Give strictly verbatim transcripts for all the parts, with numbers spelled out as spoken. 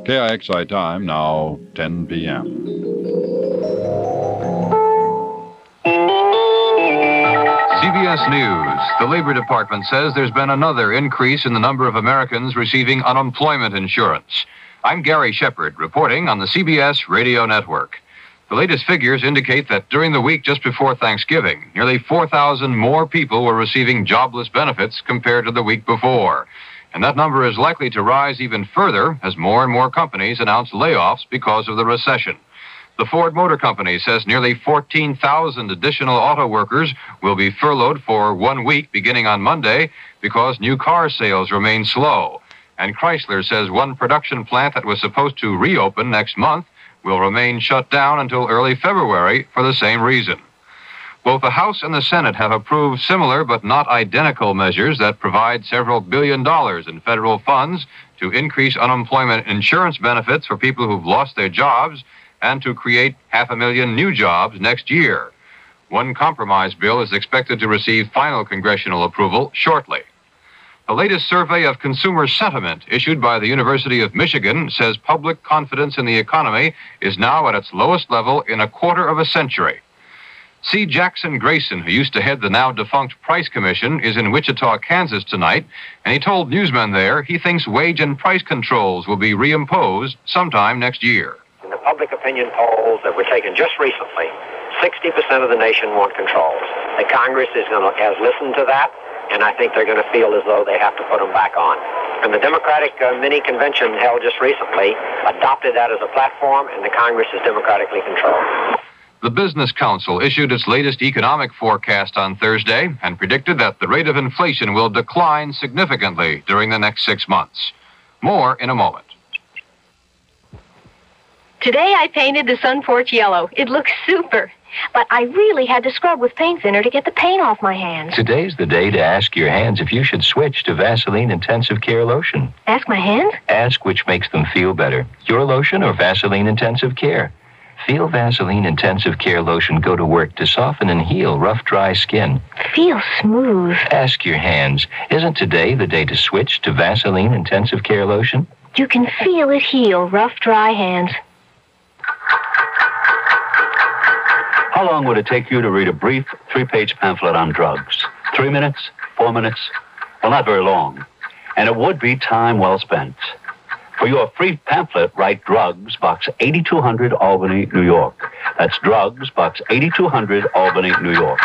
K I X I time, now ten p.m. C B S News. The Labor Department says there's been another increase in the number of Americans receiving unemployment insurance. I'm Gary Shepard, reporting on the C B S Radio Network. The latest figures indicate that during the week just before Thanksgiving, nearly four thousand more people were receiving jobless benefits compared to the week before. And that number is likely to rise even further as more and more companies announce layoffs because of the recession. The Ford Motor Company says nearly fourteen thousand additional auto workers will be furloughed for one week beginning on Monday because new car sales remain slow. And Chrysler says one production plant that was supposed to reopen next month will remain shut down until early February for the same reason. Both the House and the Senate have approved similar but not identical measures that provide several billion dollars in federal funds to increase unemployment insurance benefits for people who've lost their jobs and to create half a million new jobs next year. One compromise bill is expected to receive final congressional approval shortly. The latest survey of consumer sentiment issued by the University of Michigan says public confidence in the economy is now at its lowest level in a quarter of a century. C. Jackson Grayson, who used to head the now-defunct Price Commission, is in Wichita, Kansas tonight, and he told newsmen there he thinks wage and price controls will be reimposed sometime next year. In the public opinion polls that were taken just recently, sixty percent of the nation want controls. The Congress is going to, has listened to that, and I think they're going to feel as though they have to put them back on. And the Democratic uh, mini-convention held just recently adopted that as a platform, and the Congress is democratically controlled. The Business Council issued its latest economic forecast on Thursday and predicted that the rate of inflation will decline significantly during the next six months. More in a moment. Today I painted the sun porch yellow. It looks super. But I really had to scrub with paint thinner to get the paint off my hands. Today's the day to ask your hands if you should switch to Vaseline Intensive Care Lotion. Ask my hands? Ask which makes them feel better, your lotion or Vaseline Intensive Care. Feel Vaseline Intensive Care Lotion go to work to soften and heal rough, dry skin. Feels smooth. Ask your hands, isn't today the day to switch to Vaseline Intensive Care Lotion? You can feel it heal rough, dry hands. How long would it take you to read a brief three-page pamphlet on drugs? Three minutes? Four minutes? Well, not very long. And it would be time well spent. For your free pamphlet, write Drugs, Box eighty-two hundred, Albany, New York. That's Drugs, Box eighty-two hundred, Albany, New York.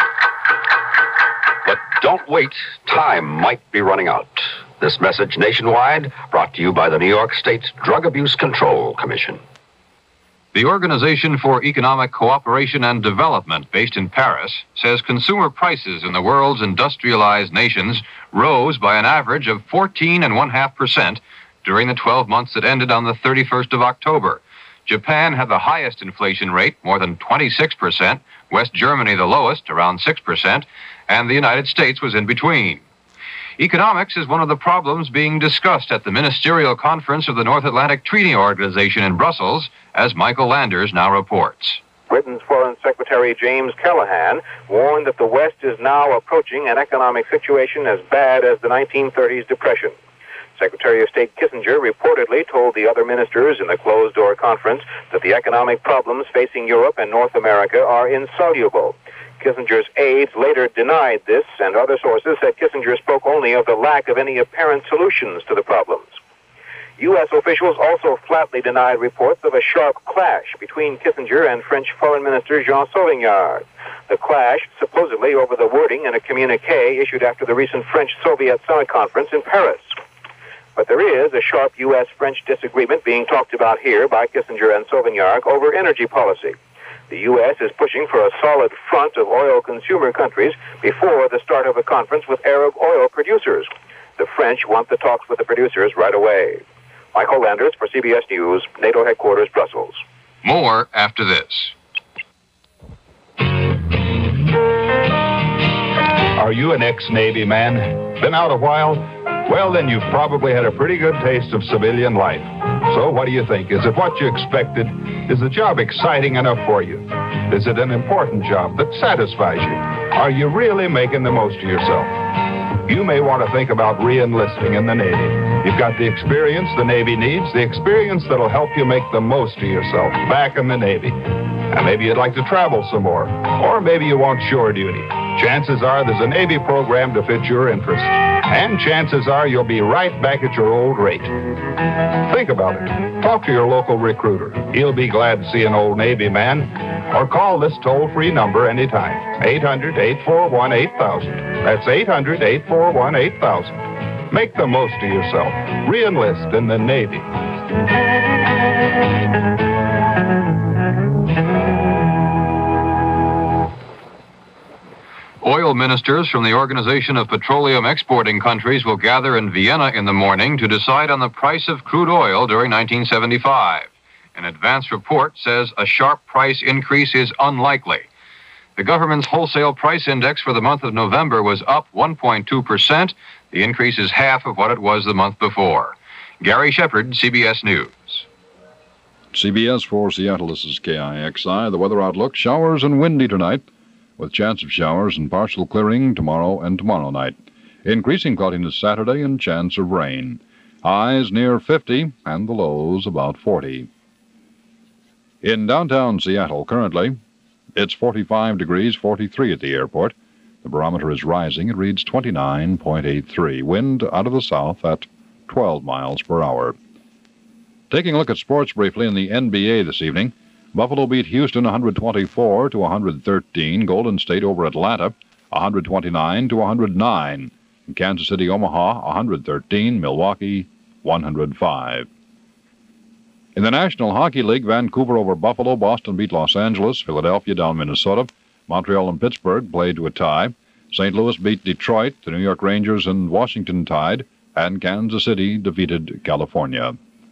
But don't wait. Time might be running out. This message nationwide brought to you by the New York State Drug Abuse Control Commission. The Organization for Economic Cooperation and Development, based in Paris, says consumer prices in the world's industrialized nations rose by an average of fourteen and one half percent during the twelve months that ended on the thirty-first of October. Japan had the highest inflation rate, more than twenty-six percent, West Germany the lowest, around six percent, and the United States was in between. Economics is one of the problems being discussed at the Ministerial Conference of the North Atlantic Treaty Organization in Brussels, as Michael Landers now reports. Britain's Foreign Secretary James Callaghan warned that the West is now approaching an economic situation as bad as the nineteen thirties Depression. Secretary of State Kissinger reportedly told the other ministers in the closed-door conference that the economic problems facing Europe and North America are insoluble. Kissinger's aides later denied this, and other sources said Kissinger spoke only of the lack of any apparent solutions to the problems. U S officials also flatly denied reports of a sharp clash between Kissinger and French Foreign Minister Jean Sauvignard. The clash supposedly over the wording in a communique issued after the recent French-Soviet summit conference in Paris. But there is a sharp U S French disagreement being talked about here by Kissinger and Sauvignard over energy policy. The U S is pushing for a solid front of oil consumer countries before the start of a conference with Arab oil producers. The French want the talks with the producers right away. Michael Landers for C B S News, NATO headquarters, Brussels. More after this. Are you an ex-Navy man? Been out a while? Well, then you've probably had a pretty good taste of civilian life. So what do you think? Is it what you expected? Is the job exciting enough for you? Is it an important job that satisfies you? Are you really making the most of yourself? you may want to think about re-enlisting in the Navy. You've got the experience the Navy needs, the experience that'll help you make the most of yourself back in the Navy. And maybe you'd like to travel some more, or maybe you want shore duty. Chances are there's a Navy program to fit your interest. And chances are you'll be right back at your old rate. Think about it. Talk to your local recruiter. He'll be glad to see an old Navy man. Or call this toll-free number anytime. eight hundred, eight four one, eight thousand. That's eight hundred, eight four one, eight thousand. Make the most of yourself. Re-enlist in the Navy. Oil ministers from the Organization of Petroleum Exporting Countries will gather in Vienna in the morning to decide on the price of crude oil during nineteen seventy-five. An advance report says a sharp price increase is unlikely. The government's wholesale price index for the month of November was up one point two percent. The increase is half of what it was the month before. Gary Shepard, C B S News. C B S for Seattle, this is K I X I. The weather outlook, showers and windy tonight, with chance of showers and partial clearing tomorrow and tomorrow night. Increasing cloudiness Saturday and chance of rain. Highs near fifty and the lows about forty. In downtown Seattle currently, it's forty-five degrees, forty-three at the airport. The barometer is rising. It reads twenty-nine point eight three. Wind out of the south at twelve miles per hour. Taking a look at sports briefly in the N B A this evening, Buffalo beat Houston one twenty-four to one thirteen. Golden State over Atlanta one twenty-nine to one oh nine. And Kansas City, Omaha one thirteen. Milwaukee one oh five. In the National Hockey League, Vancouver over Buffalo, Boston beat Los Angeles, Philadelphia down Minnesota, Montreal and Pittsburgh played to a tie, Saint Louis beat Detroit, the New York Rangers and Washington tied, and Kansas City defeated California.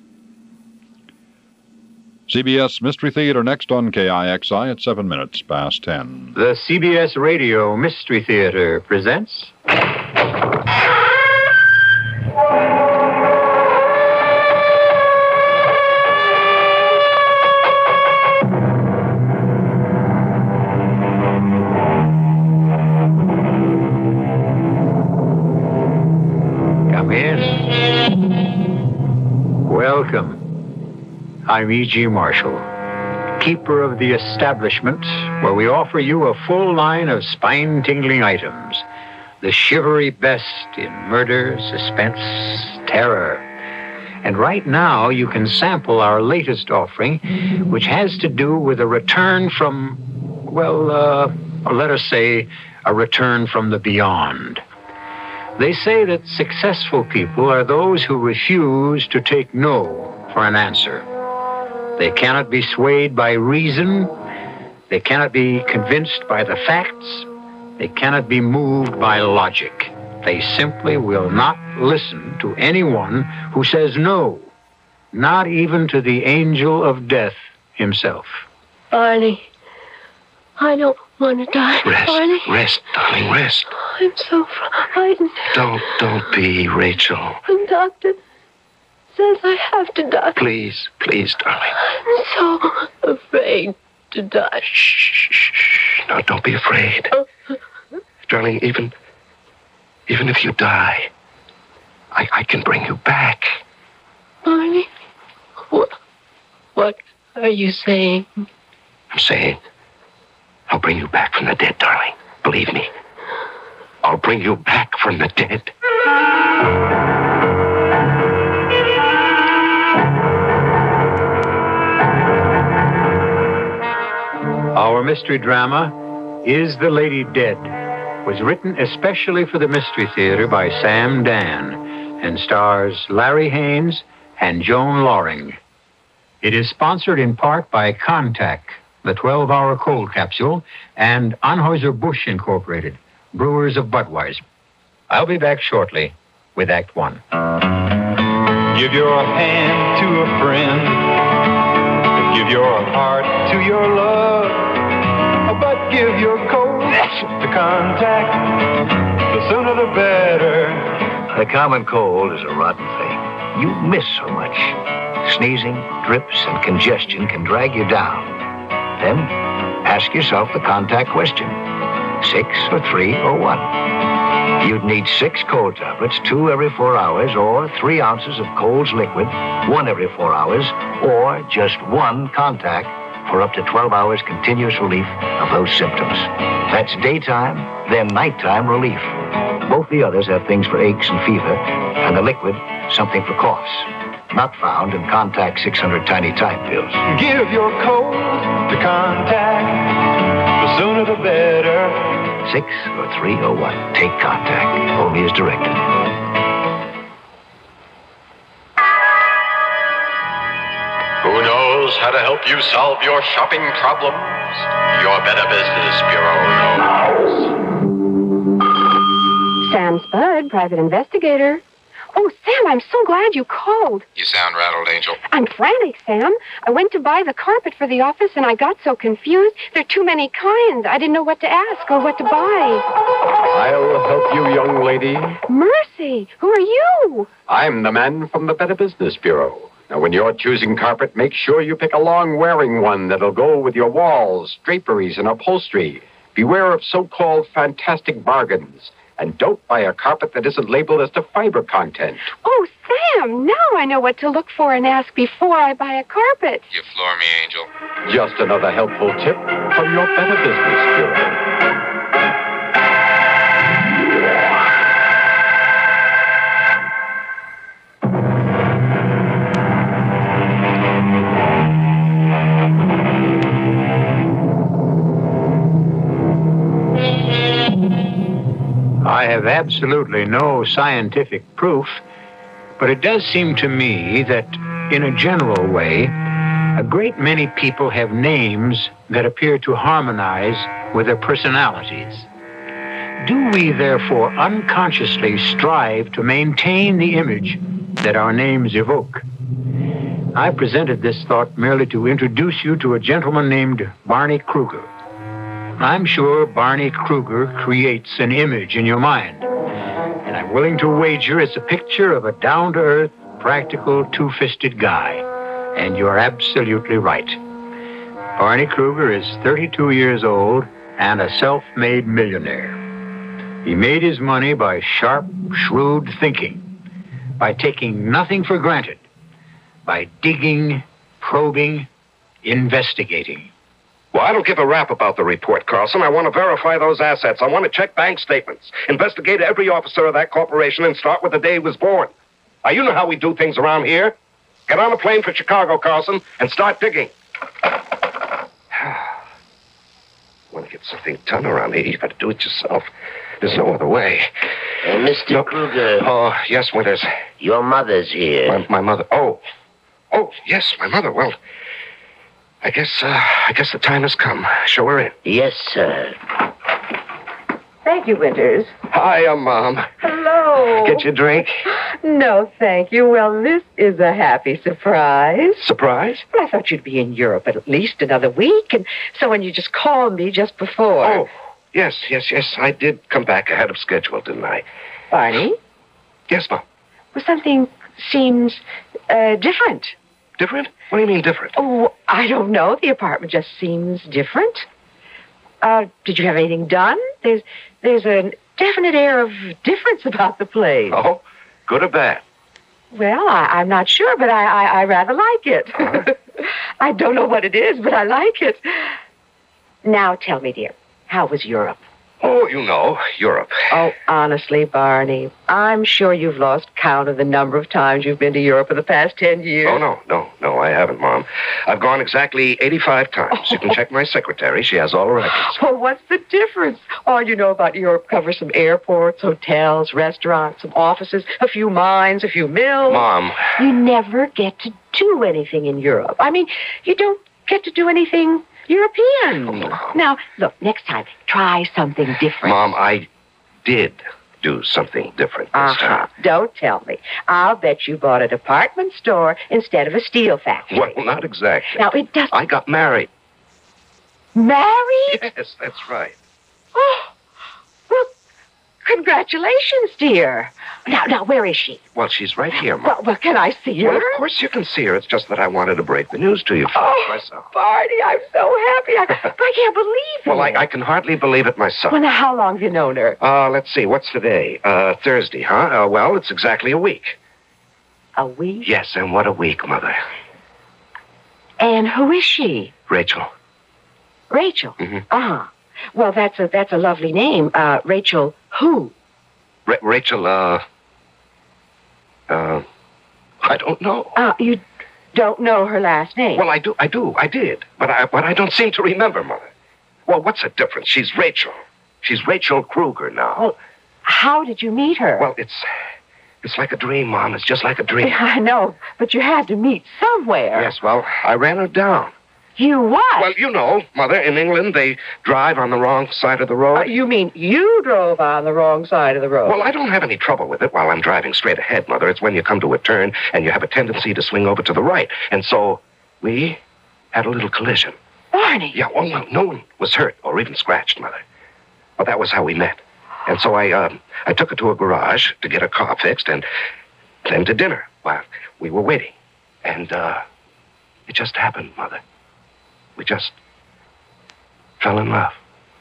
C B S Mystery Theater next on K I X I at seven minutes past ten. The C B S Radio Mystery Theater presents... Come in. Welcome. I'm E G. Marshall, keeper of the establishment where we offer you a full line of spine-tingling items, the shivery best in murder, suspense, terror. And right now you can sample our latest offering, which has to do with a return from, well, uh, let us say, a return from the beyond. They say that successful people are those who refuse to take no for an answer. They cannot be swayed by reason. They cannot be convinced by the facts. They cannot be moved by logic. They simply will not listen to anyone who says no, not even to the angel of death himself. Barney, I don't want to die. Rest, Barney. rest, darling, rest. I'm so frightened. Don't, don't be, Rachel. The doctor says I have to die. Please, please, darling. I'm so afraid to die. Shh, shh, shh. No, don't be afraid. Darling, even, even if you die, I, I can bring you back. Barney, what, what are you saying? I'm saying, I'll bring you back from the dead, darling. Believe me. I'll bring you back from the dead. Our mystery drama, Is the Lady Dead?, was written especially for the Mystery Theater by Sam Dan and stars Larry Haynes and Joan Loring. It is sponsored in part by Contact, the twelve-hour cold capsule, and Anheuser-Busch Incorporated, brewers of Budweiser. I'll be back shortly with Act One. Give your hand to a friend. Give your heart to your love. But give your coat to Contact. The sooner the better. The common cold is a rotten thing. You miss so much. Sneezing, drips, and congestion can drag you down. Then ask yourself the Contact question. Six or three or one? You'd need six cold tablets, two every four hours, or three ounces of Coles liquid, one every four hours, or just one contact for up to twelve hours continuous relief of those symptoms. That's daytime, then nighttime relief. Both the others have things for aches and fever, and the liquid, something for coughs. Not found in Contact six hundred Tiny Time pills. Give your cold to Contact. The sooner the better. Six or three or one. Take Contact. Only as directed. Who knows how to help you solve your shopping problems? Your Better Business Bureau knows. Sam Spud, private investigator. Oh, Sam, I'm so glad you called. You sound rattled, Angel. I'm frantic, Sam. I went to buy the carpet for the office, and I got so confused. There are too many kinds. I didn't know what to ask or what to buy. I'll help you, young lady. Mercy, who are you? I'm the man from the Better Business Bureau. Now, when you're choosing carpet, make sure you pick a long-wearing one that'll go with your walls, draperies, and upholstery. Beware of so-called fantastic bargains. And don't buy a carpet that isn't labeled as to fiber content. Oh, Sam, now I know what to look for and ask before I buy a carpet. You floor me, Angel. Just another helpful tip from your Better Business Bureau. I have absolutely no scientific proof, but it does seem to me that, in a general way, a great many people have names that appear to harmonize with their personalities. Do we, therefore, unconsciously strive to maintain the image that our names evoke? I presented this thought merely to introduce you to a gentleman named Barney Kruger. I'm sure Barney Kruger creates an image in your mind, and I'm willing to wager it's a picture of a down-to-earth, practical, two-fisted guy. And you're absolutely right. Barney Kruger is thirty-two years old and a self-made millionaire. He made his money by sharp, shrewd thinking, by taking nothing for granted, by digging, probing, investigating. Well, I don't give a rap about the report, Carlson. I want to verify those assets. I want to check bank statements, investigate every officer of that corporation, and start with the day he was born. Now, you know how we do things around here. Get on a plane for Chicago, Carlson, and start digging. I want to get something done around here. You got to do it yourself. There's no other way. Uh, Mister No. Kruger. Oh, yes, Winters. Your mother's here. My, my mother. Oh. Oh, yes, my mother. Well, I guess, uh, I guess the time has come. Show her in. Yes, sir. Thank you, Winters. Hiya, Mom. Hello. Get your drink? No, thank you. Well, this is a happy surprise. Surprise? Well, I thought you'd be in Europe at least another week, and so when you just called me just before. Oh, yes, yes, yes. I did come back ahead of schedule, didn't I? Barney? Yes, Mom. Well, something seems uh, different. Different? What do you mean different? Oh, I don't know. The apartment just seems different. Uh, did you have anything done? There's there's a definite air of difference about the place. Oh, good or bad? Well, I, I'm not sure, but I, I, I rather like it. Uh-huh. I don't know what it is, but I like it. Now tell me, dear, how was Europe? Oh, you know, Europe. Oh, honestly, Barney, I'm sure you've lost count of the number of times you've been to Europe in the past ten years. Oh, no, no, no, I haven't, Mom. I've gone exactly eighty-five times. Oh. You can check my secretary. She has all the records. Well, what's the difference? All you know about Europe covers some airports, hotels, restaurants, some offices, a few mines, a few mills. Mom. You never get to do anything in Europe. I mean, you don't get to do anything European. Oh, now, look, next time, try something different. Mom, I did do something different this uh-huh. time. Don't tell me. I'll bet you bought a department store instead of a steel factory. Well, not exactly. Now, it doesn't... I got married. Married? Yes, that's right. Oh, well, Congratulations, dear. Now, now, where is she? Well, she's right here, Mom. Well, well can I see her? Well, of course you can see her. It's just that I wanted to break the news to you first Oh, myself. Barney, I'm so happy. I, I can't believe it. Well, I, I can hardly believe it myself. Well, now, how long have you known her? Uh, let's see. What's today? Uh, Thursday, huh? Uh, well, it's exactly a week. A week? Yes, and what a week, Mother. And who is she? Rachel. Rachel? Mm-hmm. Uh-huh. Well, that's a, that's a lovely name. Uh, Rachel who? Ra- Rachel, uh... Uh... I don't know. Uh, you don't know her last name? Well, I do, I do, I did. But I, but I don't seem to remember, Mother. Well, what's the difference? She's Rachel. She's Rachel Kruger now. Well, how did you meet her? Well, it's... It's like a dream, Mom. It's just like a dream. I know, but you had to meet somewhere. Yes, well, I ran her down. You what? Well, you know, Mother, in England, they drive on the wrong side of the road. Uh, you mean you drove on the wrong side of the road? Well, I don't have any trouble with it while I'm driving straight ahead, Mother. It's when you come to a turn and you have a tendency to swing over to the right. And so we had a little collision. Barney! Yeah, well, no, no one was hurt or even scratched, Mother. Well, that was how we met. And so I, um, I took her to a garage to get her car fixed and then to dinner while we were waiting. And, uh, it just happened, Mother. We just fell in love.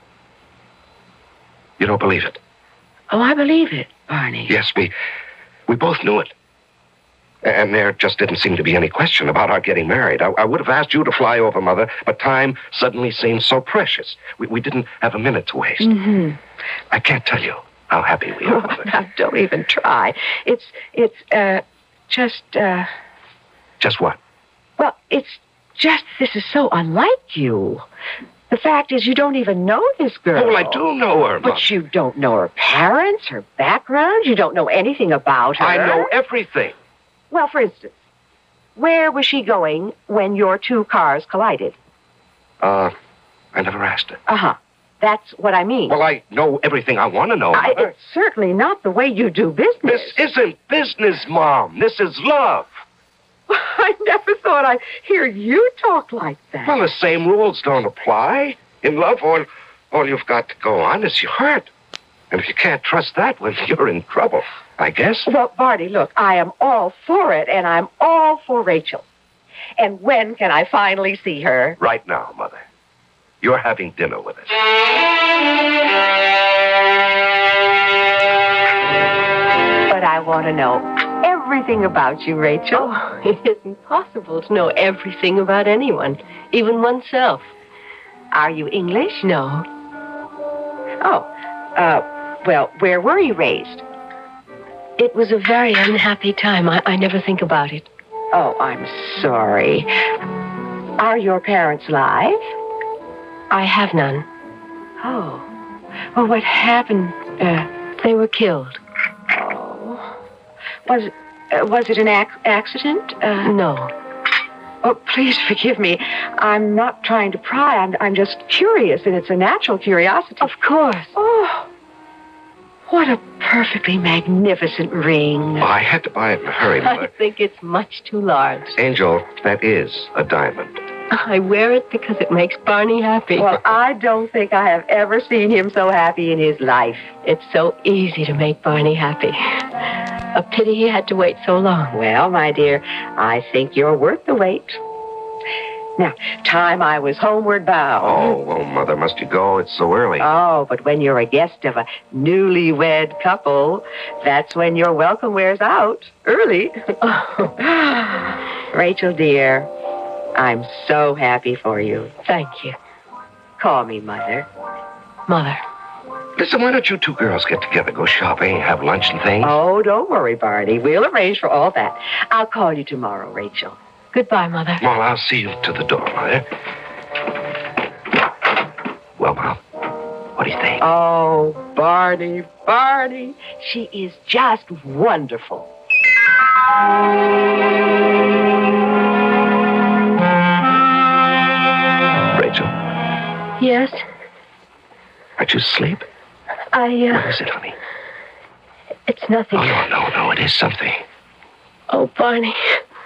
You don't believe it? Oh, I believe it, Barney. Yes, we we both knew it. And there just didn't seem to be any question about our getting married. I, I would have asked you to fly over, Mother, but time suddenly seemed so precious. We, we didn't have a minute to waste. Mm-hmm. I can't tell you how happy we are, Mother. Now, don't even try. It's, it's, uh, just, uh... Just what? Well, it's just, this is so unlike you. The fact is, you don't even know this girl. Oh, well, I do know her, Mother. But you don't know her parents, her background. You don't know anything about her. I know everything. Well, for instance, where was she going when your two cars collided? Uh, I never asked her. Uh-huh. That's what I mean. Well, I know everything I want to know, I, Mother. it's certainly not the way you do business. This isn't business, Mom. This is love. I never thought I'd hear you talk like that. Well, the same rules don't apply. In love, all, all you've got to go on is your heart. And if you can't trust that, well, you're in trouble, I guess. Well, Barney, look, I am all for it, and I'm all for Rachel. And when can I finally see her? Right now, Mother. You're having dinner with us. But I want to know everything about you, Rachel. Oh, it isn't possible to know everything about anyone, even oneself. Are you English? No. Oh, uh, well, where were you raised? It was a very unhappy time. I, I never think about it. Oh, I'm sorry. Are your parents alive? I have none. Oh. Well, what happened? Uh, they were killed. Oh. Was, uh, was it an ac- accident? Uh, no. Oh, please forgive me. I'm not trying to pry. I'm, I'm just curious, and it's a natural curiosity. Of course. Oh. What a perfectly magnificent ring. Oh, I had to buy it in a hurry, Mother. I think it's much too large. Angel, that is a diamond. I wear it because it makes Barney happy. Well, I don't think I have ever seen him so happy in his life. It's so easy to make Barney happy. A pity he had to wait so long. Well, my dear, I think you're worth the wait. Now, time I was homeward bound. Oh, well, Mother, must you go? It's so early. Oh, but when you're a guest of a newlywed couple, that's when your welcome wears out. Early. Rachel, dear, I'm so happy for you. Thank you. Call me Mother. Mother. Listen, why don't you two girls get together, go shopping, have lunch and things? Oh, don't worry, Barney. We'll arrange for all that. I'll call you tomorrow, Rachel. Goodbye, Mother. Well, I'll see you to the door, Mother. Well, Mom, what do you think? Oh, Barney, Barney. She is just wonderful. Rachel? Yes? Aren't you asleep? I, uh... What is it, honey? It's nothing. Oh, no, no, no, it is something. Oh, Barney.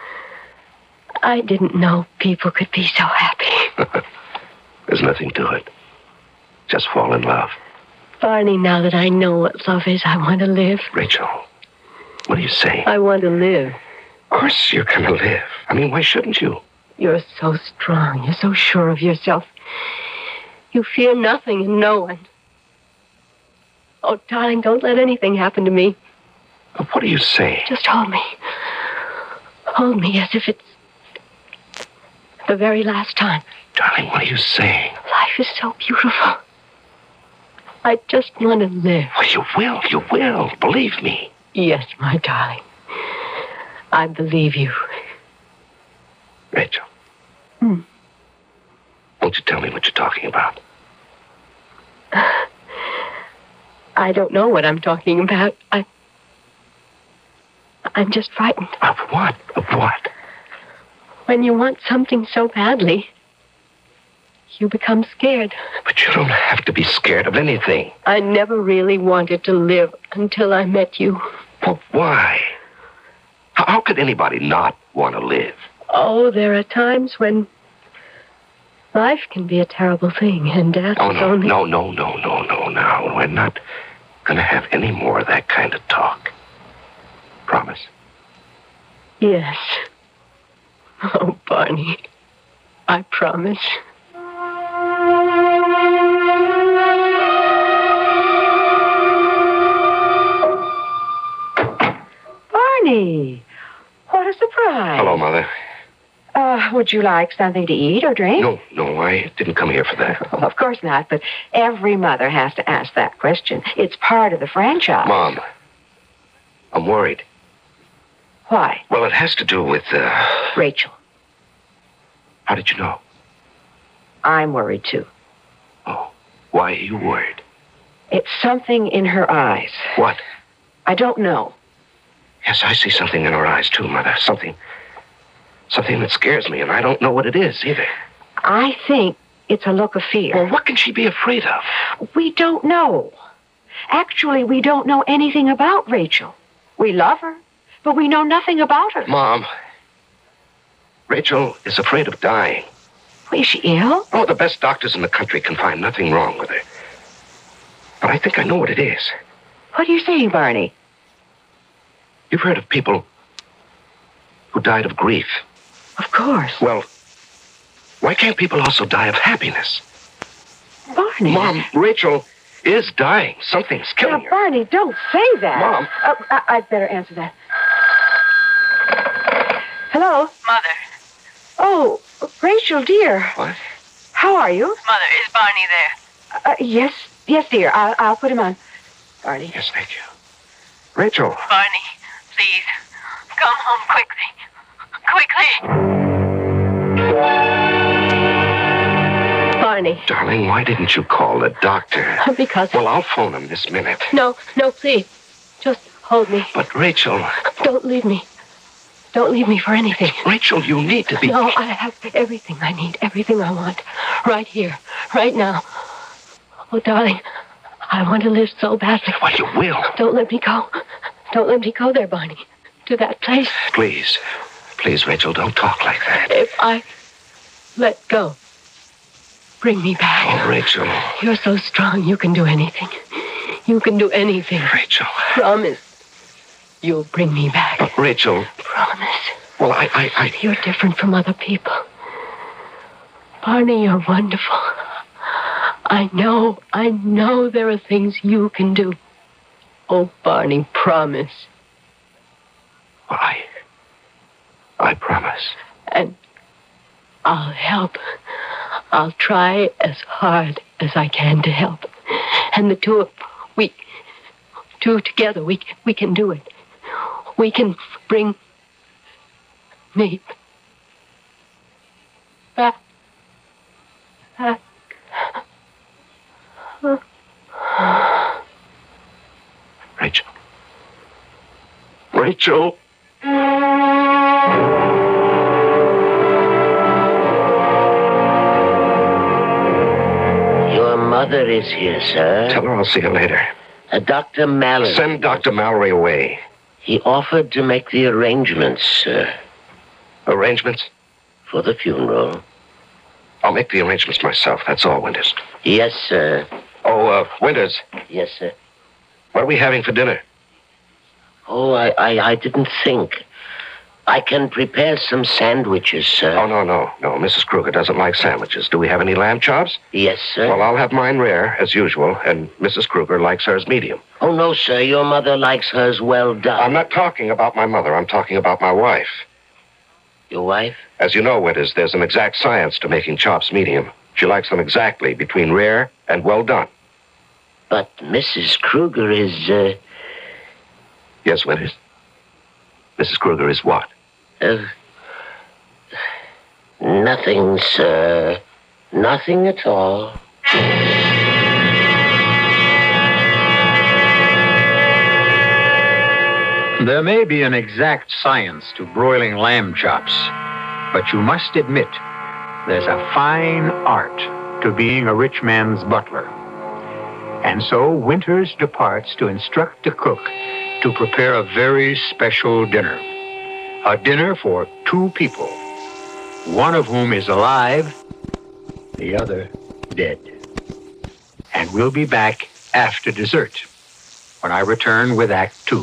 I didn't know people could be so happy. There's nothing to it. Just fall in love. Barney, now that I know what love is, I want to live. Rachel, what are you saying? I want to live. Of course you're going to live. I mean, why shouldn't you? You're so strong. You're so sure of yourself. You fear nothing and no one. Oh, darling, don't let anything happen to me. What are you saying? Just hold me. Hold me as if it's the very last time. Darling, what are you saying? Life is so beautiful. I just want to live. Well, you will. You will. Believe me. Yes, my darling. I believe you. Rachel. Hmm. Won't you tell me what you're talking about? I don't know what I'm talking about. I... I'm just frightened. Of what? Of what? When you want something so badly, you become scared. But you don't have to be scared of anything. I never really wanted to live until I met you. Well, why? How, how could anybody not want to live? Oh, there are times when life can be a terrible thing, and death Oh, is no, only... no, no, no, no, no, no. We're not going to have any more of that kind of talk. Promise? Yes. Oh, Barney, I promise. Barney, what a surprise. Hello, Mother. Uh, would you like something to eat or drink? No, no, I didn't come here for that. Well, of course not, but every mother has to ask that question. It's part of the franchise. Mom, I'm worried. Why? Well, it has to do with, uh... Rachel. How did you know? I'm worried, too. Oh, why are you worried? It's something in her eyes. What? I don't know. Yes, I see something in her eyes, too, Mother. Something... Something that scares me, and I don't know what it is, either. I think it's a look of fear. Well, what can she be afraid of? We don't know. Actually, we don't know anything about Rachel. We love her, but we know nothing about her. Mom, Rachel is afraid of dying. Is she ill? Oh, the best doctors in the country can find nothing wrong with her. But I think I know what it is. What are you saying, Barney? You've heard of people who died of grief. Of course. Well, why can't people also die of happiness? Barney. Mom, Rachel is dying. Something's killing now, her. Barney, don't say that. Mom. Uh, I- I'd better answer that. Hello? Mother. Oh, Rachel, dear. What? How are you? Mother, is Barney there? Uh, yes, yes, dear. I'll, I'll put him on. Barney. Yes, thank you. Rachel. Barney, please, come home quickly. Quickly. Barney. Darling, why didn't you call the doctor? Because... Well, I'll phone him this minute. No, no, please. Just hold me. But, Rachel... Don't leave me. Don't leave me for anything. Rachel, you need to be... No, I have everything I need, everything I want. Right here, right now. Oh, darling, I want to live so badly. Well, you will. Don't let me go. Don't let me go there, Barney. To that place. Please. Please, Rachel, don't talk like that. If I let go, bring me back. Oh, Rachel. You're so strong, you can do anything. You can do anything. Rachel. Promise. You'll bring me back. But, Rachel. Promise. Well, I, I, I... You're different from other people. Barney, you're wonderful. I know, I know there are things you can do. Oh, Barney, promise. Well, I... I promise. And I'll help. I'll try as hard as I can to help. And the two of... We... Two together, we, we can do it. We can bring... me... back. Back. Rachel. Rachel. Your mother is here, sir. Tell her I'll see her later. Uh, Doctor Mallory. Send Doctor Mallory away. He offered to make the arrangements, sir. Arrangements? For the funeral. I'll make the arrangements myself. That's all, Winters. Yes, sir. Oh, uh, Winters. Yes, sir. What are we having for dinner? Oh, I, I, I didn't think. I can prepare some sandwiches, sir. Oh, no, no, no. Missus Kruger doesn't like sandwiches. Do we have any lamb chops? Yes, sir. Well, I'll have mine rare, as usual, and Missus Kruger likes hers medium. Oh, no, sir. Your mother likes hers well done. I'm not talking about my mother. I'm talking about my wife. Your wife? As you know, Winters, there's an exact science to making chops medium. She likes them exactly between rare and well done. But Missus Kruger is, uh... Yes, Winters. Missus Kruger is what? Uh, nothing, sir. Nothing at all. There may be an exact science to broiling lamb chops, but you must admit there's a fine art to being a rich man's butler. And so Winters departs to instruct the cook to prepare a very special dinner. A dinner for two people, one of whom is alive, the other dead. And we'll be back after dessert, when I return with Act Two.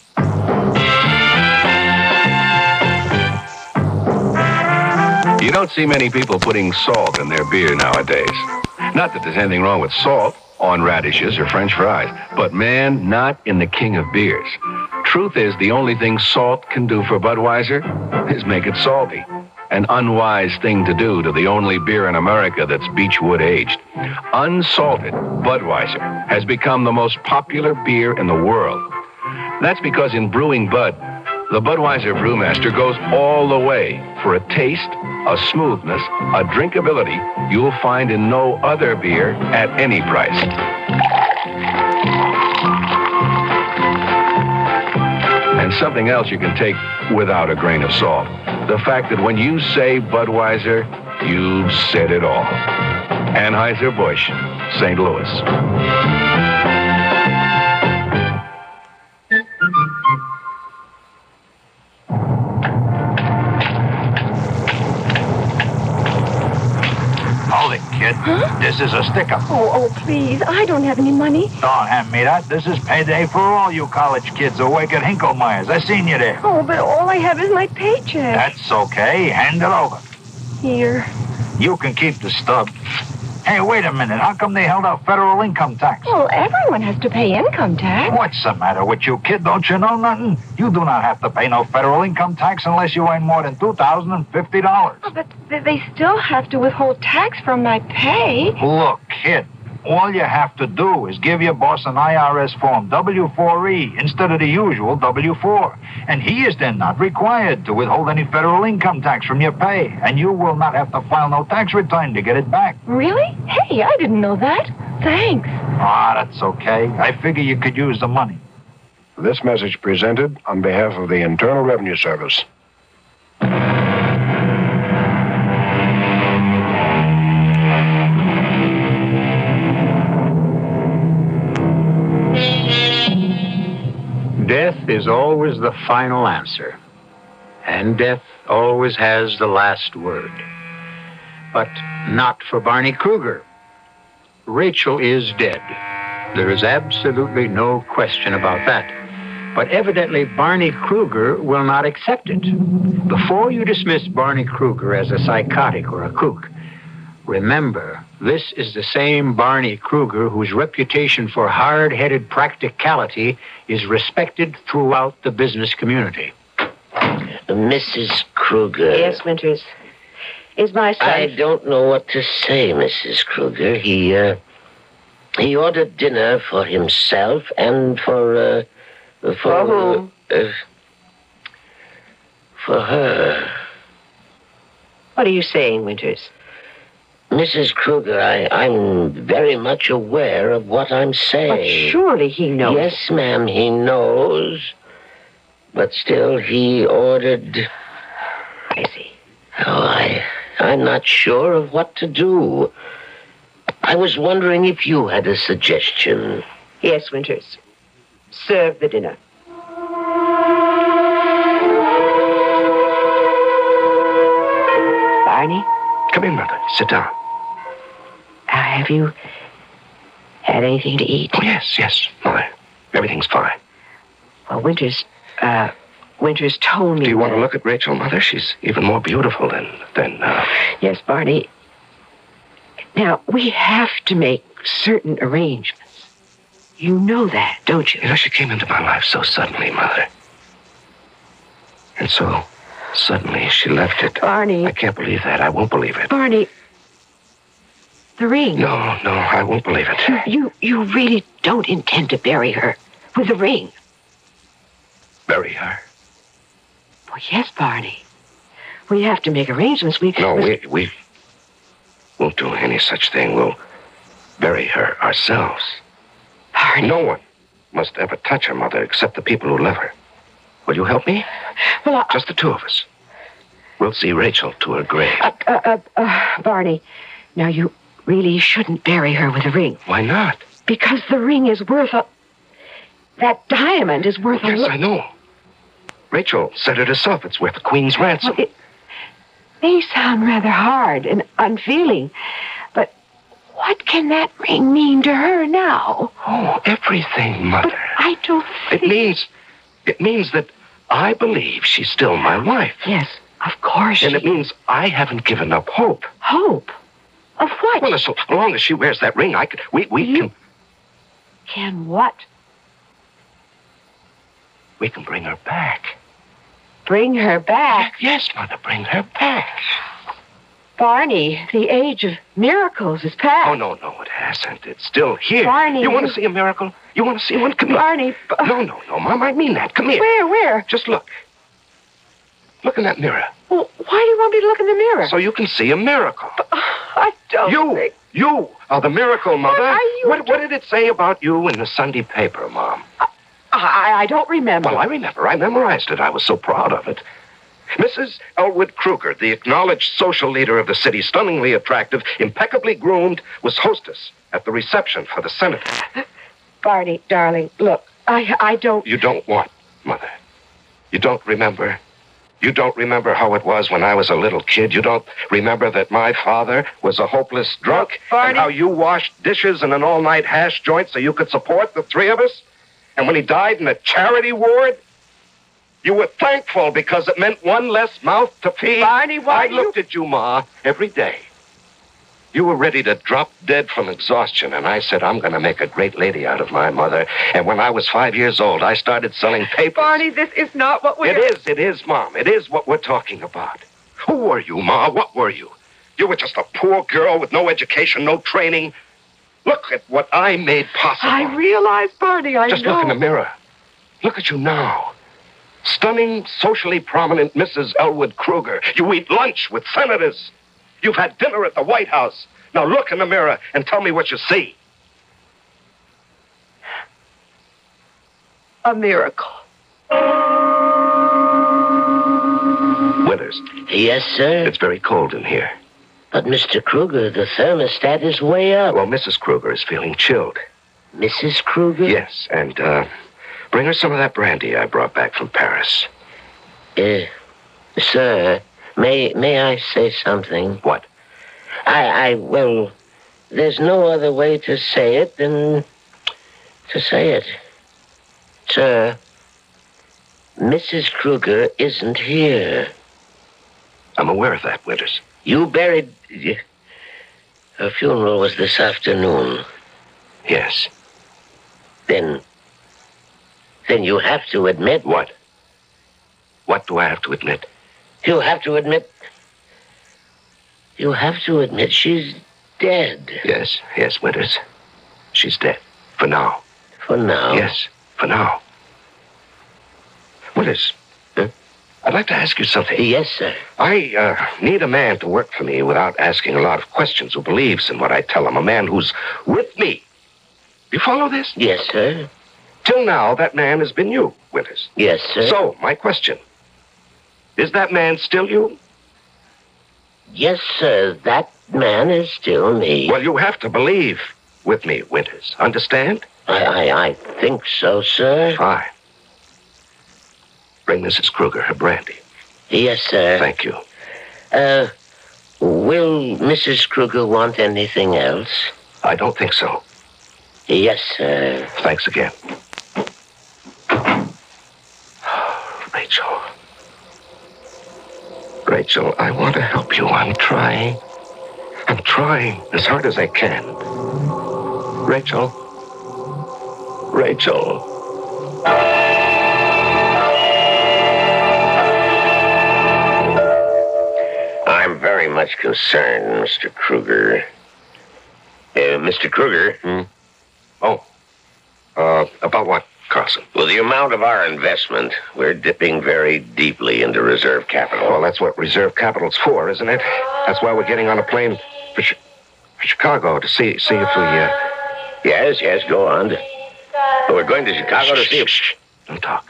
You don't see many people putting salt in their beer nowadays. Not that there's anything wrong with salt on radishes or French fries, but man, not in the king of beers. Truth is, the only thing salt can do for Budweiser is make it salty. An unwise thing to do to the only beer in America that's Beechwood aged. Unsalted Budweiser has become the most popular beer in the world. That's because in brewing Bud, the Budweiser brewmaster goes all the way for a taste, a smoothness, a drinkability you'll find in no other beer at any price. And something else you can take without a grain of salt. The fact that when you say Budweiser, you've said it all. Anheuser-Busch, Saint Louis. Hold it, kid. Huh? This is a stick-up. Oh, oh, please. I don't have any money. Don't hand me that. This is payday for all you college kids awake at Hinklemeyer's. I seen you there. Oh, but all I have is my paycheck. That's okay. Hand it over. Here. You can keep the stub. Hey, wait a minute. How come they held out federal income tax? Well, everyone has to pay income tax. What's the matter with you, kid? Don't you know nothing? You do not have to pay no federal income tax unless you earn more than two thousand fifty dollars. Oh, but th- they still have to withhold tax from my pay. Look, kid, all you have to do is give your boss an I R S form W four E instead of the usual W four. And he is then not required to withhold any federal income tax from your pay. And you will not have to file no tax return to get it back. Really? Hey, I didn't know that. Thanks. Ah, that's okay. I figure you could use the money. This message presented on behalf of the Internal Revenue Service. Death is always the final answer, and death always has the last word. But not for Barney Kruger. Rachel is dead. There is absolutely no question about that. But evidently, Barney Kruger will not accept it. Before you dismiss Barney Kruger as a psychotic or a kook, remember, this is the same Barney Kruger whose reputation for hard-headed practicality is respected throughout the business community. Missus Kruger. Yes, Winters. Is my son... I don't know what to say, Missus Kruger. He, uh, he ordered dinner for himself and for, uh, for... For whom? Uh, for her. What are you saying, Winters? Missus Kruger, I, I'm very much aware of what I'm saying. But surely he knows. Yes, ma'am, he knows. But still, he ordered... I see. Oh, I, I'm not sure of what to do. I was wondering if you had a suggestion. Yes, Winters. Serve the dinner. Barney? Come in, Mother. Sit down. Uh, have you had anything to eat? Oh, yes, yes, Mother. Everything's fine. Well, Winters, uh, Winters told me. Do you want to that- look at Rachel, Mother? She's even more beautiful than, than, uh... Yes, Barney. Now, we have to make certain arrangements. You know that, don't you? You know, she came into my life so suddenly, Mother. And so, suddenly, she left it. Barney. I can't believe that. I won't believe it. Barney, the ring. No, no, I won't believe it. You, you really don't intend to bury her with the ring. Bury her? Well, yes, Barney. We have to make arrangements. We No, we, we won't do any such thing. We'll bury her ourselves. Barney. No one must ever touch her, Mother, except the people who love her. Will you help me? Well, I... Just the two of us. We'll see Rachel to her grave. Uh, uh, uh, uh, Barney, now you really shouldn't bury her with a ring. Why not? Because the ring is worth a... That diamond is worth a... Yes, I know. Rachel said it herself. It's worth the Queen's ransom. Well, it may sound rather hard and unfeeling, but what can that ring mean to her now? Oh, everything, Mother. But I don't think... It means... It means that I believe she's still my wife. Yes, of course. And she... it means I haven't given up hope. Hope? Of what? Well, so long as she wears that ring, I could... We, we you... can... Can what? We can bring her back. Bring her back? Yes, Mother, bring her back. Barney, the age of miracles is past. Oh, no, no, it hasn't. It's still here. Barney. You want to see a miracle? You want to see one? Come here. Barney. B- No, no, no, Mom, I mean that. Come here. Where, where? Just look. Look in that mirror. Well, why do you want me to look in the mirror? So you can see a miracle. But, uh, I don't You, think... you are the miracle, Mother. What, are you what, what did it say about you in the Sunday paper, Mom? I, I don't remember. Well, I remember. I memorized it. I was so proud of it. Missus Elwood Kruger, the acknowledged social leader of the city, stunningly attractive, impeccably groomed, was hostess at the reception for the senator. Barney, darling, look, I, I don't... You don't want, Mother. You don't remember. You don't remember how it was when I was a little kid. You don't remember that my father was a hopeless drunk? Look, Barney... And how you washed dishes in an all-night hash joint so you could support the three of us? And when he died in a charity ward, you were thankful because it meant one less mouth to feed. Barney, why I do you... looked at you, Ma, every day. You were ready to drop dead from exhaustion, and I said, I'm going to make a great lady out of my mother. And when I was five years old, I started selling papers. Barney, this is not what we're... It is, it is, Mom. It is what we're talking about. Who were you, Ma? What were you? You were just a poor girl with no education, no training. Look at what I made possible. I realize, Barney, I Just know. look in the mirror. Look at you now. Stunning, socially prominent Missus Elwood Kruger. You eat lunch with senators. You've had dinner at the White House. Now look in the mirror and tell me what you see. A miracle. Withers. Yes, sir? It's very cold in here. But, Mister Kruger, the thermostat is way up. Well, Missus Kruger is feeling chilled. Missus Kruger? Yes, and, uh, bring her some of that brandy I brought back from Paris. Uh, sir, may may I say something? What? I, I, well, there's no other way to say it than to say it. Sir, Missus Kruger isn't here. I'm aware of that, Winters. You buried... Her funeral was this afternoon. Yes. Then... Then you have to admit... What? What do I have to admit? You have to admit... You have to admit she's dead. Yes, yes, Winters. She's dead. For now. For now? Yes, for now. Winters, huh? I'd like to ask you something. Yes, sir. I uh, need a man to work for me without asking a lot of questions, who believes in what I tell him. A man who's with me. You follow this? Yes, sir. Till now, that man has been you, Winters. Yes, sir. So, my question. Is that man still you? Yes, sir. That man is still me. Well, you have to believe with me, Winters. Understand? I, I, I think so, sir. Fine. Bring Missus Kruger her brandy. Yes, sir. Thank you. Uh, will Missus Kruger want anything else? I don't think so. Yes, sir. Thanks again. Rachel. Rachel, I want to help you. I'm trying. I'm trying as hard as I can. Rachel. Rachel. I'm very much concerned, Mister Kruger. Uh, Mister Kruger? Hmm? Oh. Uh, about what, Carlson? Well, the amount of our investment, we're dipping very deeply into reserve capital. Well, that's what reserve capital's for, isn't it? That's why we're getting on a plane for, Ch- for Chicago to see see if we, uh... Yes, yes, go on. We're going to Chicago to see if... Shh, don't talk.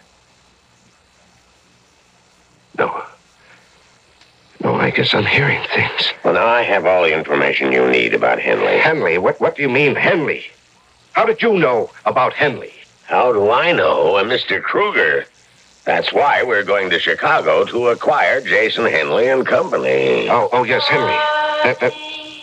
No. No, I guess I'm hearing things. Well, now I have all the information you need about Henley. Henley? What, what do you mean, Henley? How did you know about Henley? How do I know? Uh, Mister Kruger. That's why we're going to Chicago to acquire Jason Henley and Company. Oh, oh, yes, Henley. That, that...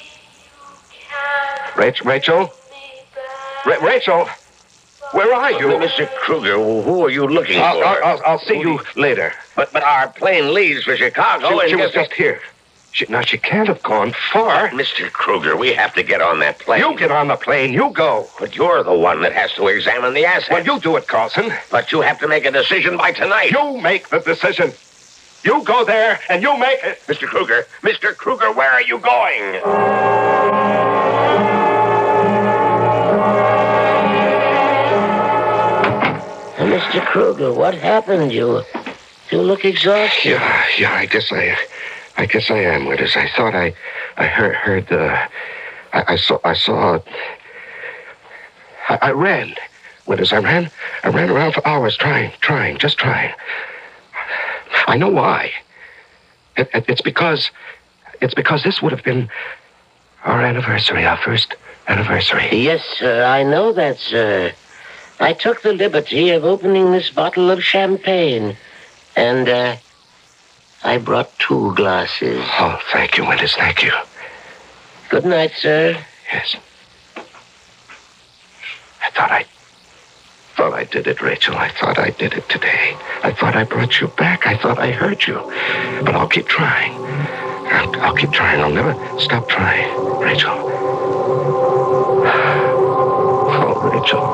Rach- Rachel? Ra- Rachel? Where are you? Uh, Mister Kruger, who are you looking I'll, for? I'll, I'll, I'll see you later. But but our plane leaves for Chicago. She, and she was guess- just here. She, now, she can't have gone far. Mister Kruger, we have to get on that plane. You get on the plane. You go. But you're the one that has to examine the assets. Well, you do it, Carlson. But you have to make a decision by tonight. You make the decision. You go there, and you make it. Mister Kruger, Mister Kruger, where are you going? Uh, Mister Kruger, what happened? You, you look exhausted. Yeah, yeah, I guess I... I guess I am, Withers. I thought I, I heard, heard the, I, I saw, I saw, I, I ran, Withers. I ran, I ran around for hours trying, trying, just trying. I know why. It, it, it's because, it's because this would have been our anniversary, our first anniversary. Yes, sir, I know that, sir. I took the liberty of opening this bottle of champagne, and, uh, I brought two glasses. Oh, thank you, Winters, thank you. Good night, sir. Yes. I thought I... thought I did it, Rachel. I thought I did it today. I thought I brought you back. I thought I heard you. But I'll keep trying. I'll, I'll keep trying. I'll never stop trying. Rachel. Oh, Rachel.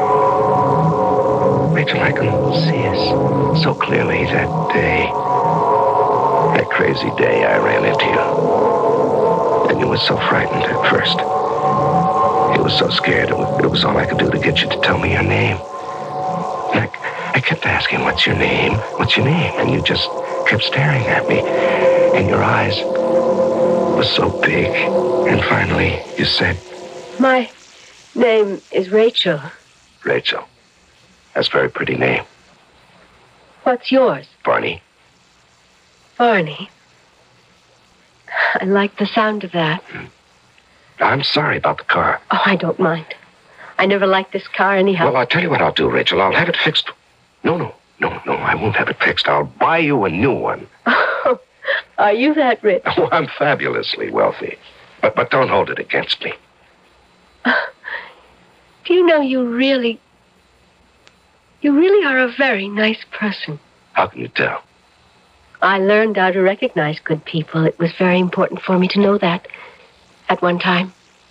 Rachel, I can see us so clearly that day. That crazy day I ran into you. And you were so frightened at first. You were so scared. It was, it was all I could do to get you to tell me your name. And I, I kept asking, what's your name? What's your name? And you just kept staring at me. And your eyes were so big. And finally, you said... My name is Rachel. Rachel. That's a very pretty name. What's yours? Barney. Barney. I like the sound of that. I'm sorry about the car. Oh, I don't mind. I never liked this car anyhow. Well, I'll tell you what I'll do, Rachel. I'll have it fixed. No, no, no, no, I won't have it fixed. I'll buy you a new one. Oh, are you that rich? Oh, I'm fabulously wealthy. But but don't hold it against me. Do you know you really... You really are a very nice person. How can you tell? I learned how to recognize good people. It was very important for me to know that at one time.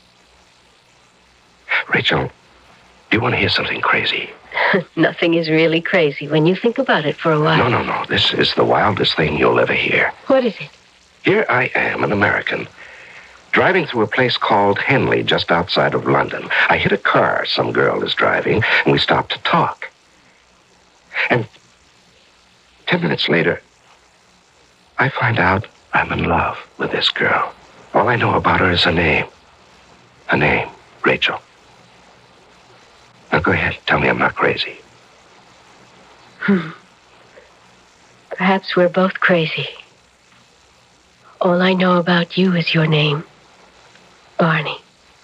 Rachel, do you want to hear something crazy? Nothing is really crazy when you think about it for a while. No, no, no. This is the wildest thing you'll ever hear. What is it? Here I am, an American, driving through a place called Henley, just outside of London. I hit a car some girl is driving, and we stopped to talk. And ten minutes later, I find out I'm in love with this girl. All I know about her is her name. Her name, Rachel. Now go ahead, tell me I'm not crazy. Hmm. Perhaps we're both crazy. All I know about you is your name, Barney.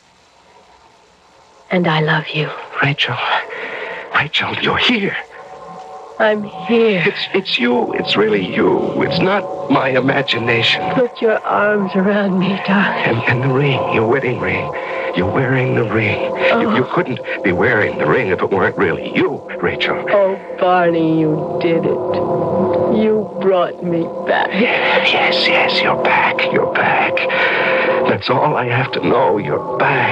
And I love you. Rachel, Rachel, you're here. I'm here. It's it's you. It's really you. It's not my imagination. Put your arms around me, darling. And, and the ring, your wedding ring. You're wearing the ring. You, you couldn't be wearing the ring if it weren't really you, Rachel. Oh, Barney, you did it. You brought me back. Yes, yes, you're back. You're back. That's all I have to know. You're back.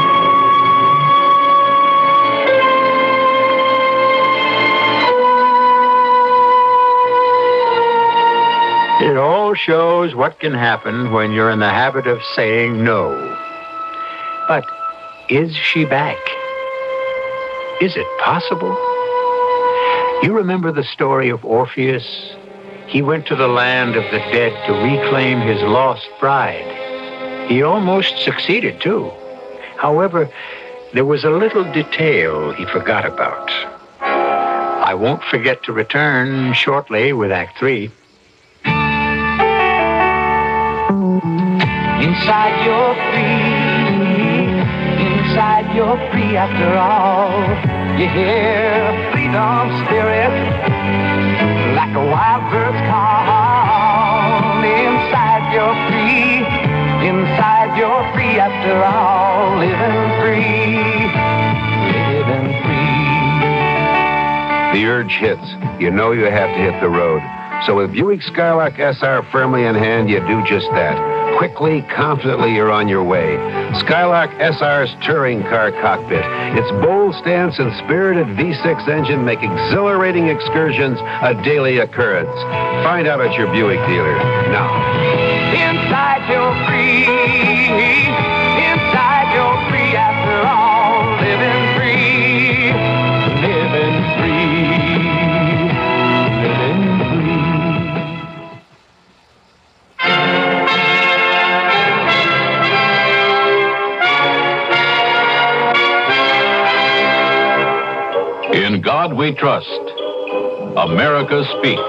It all shows what can happen when you're in the habit of saying no. But is she back? Is it possible? You remember the story of Orpheus? He went to the land of the dead to reclaim his lost bride. He almost succeeded, too. However, there was a little detail he forgot about. I won't forget to return shortly with Act Three. Inside you're free, inside you're free after all. You hear freedom spirit like a wild bird's call. Inside you're free, inside you're free after all. Living free, living free. The urge hits. You know you have to hit the road. So with Buick Skylark S R firmly in hand, you do just that. Quickly, confidently, you're on your way. Skylark S R's touring car cockpit. Its bold stance and spirited V six engine make exhilarating excursions a daily occurrence. Find out at your Buick dealer now. Inside you're free, inside you're free after all. Living free, living free, living free. In God we trust. America speaks.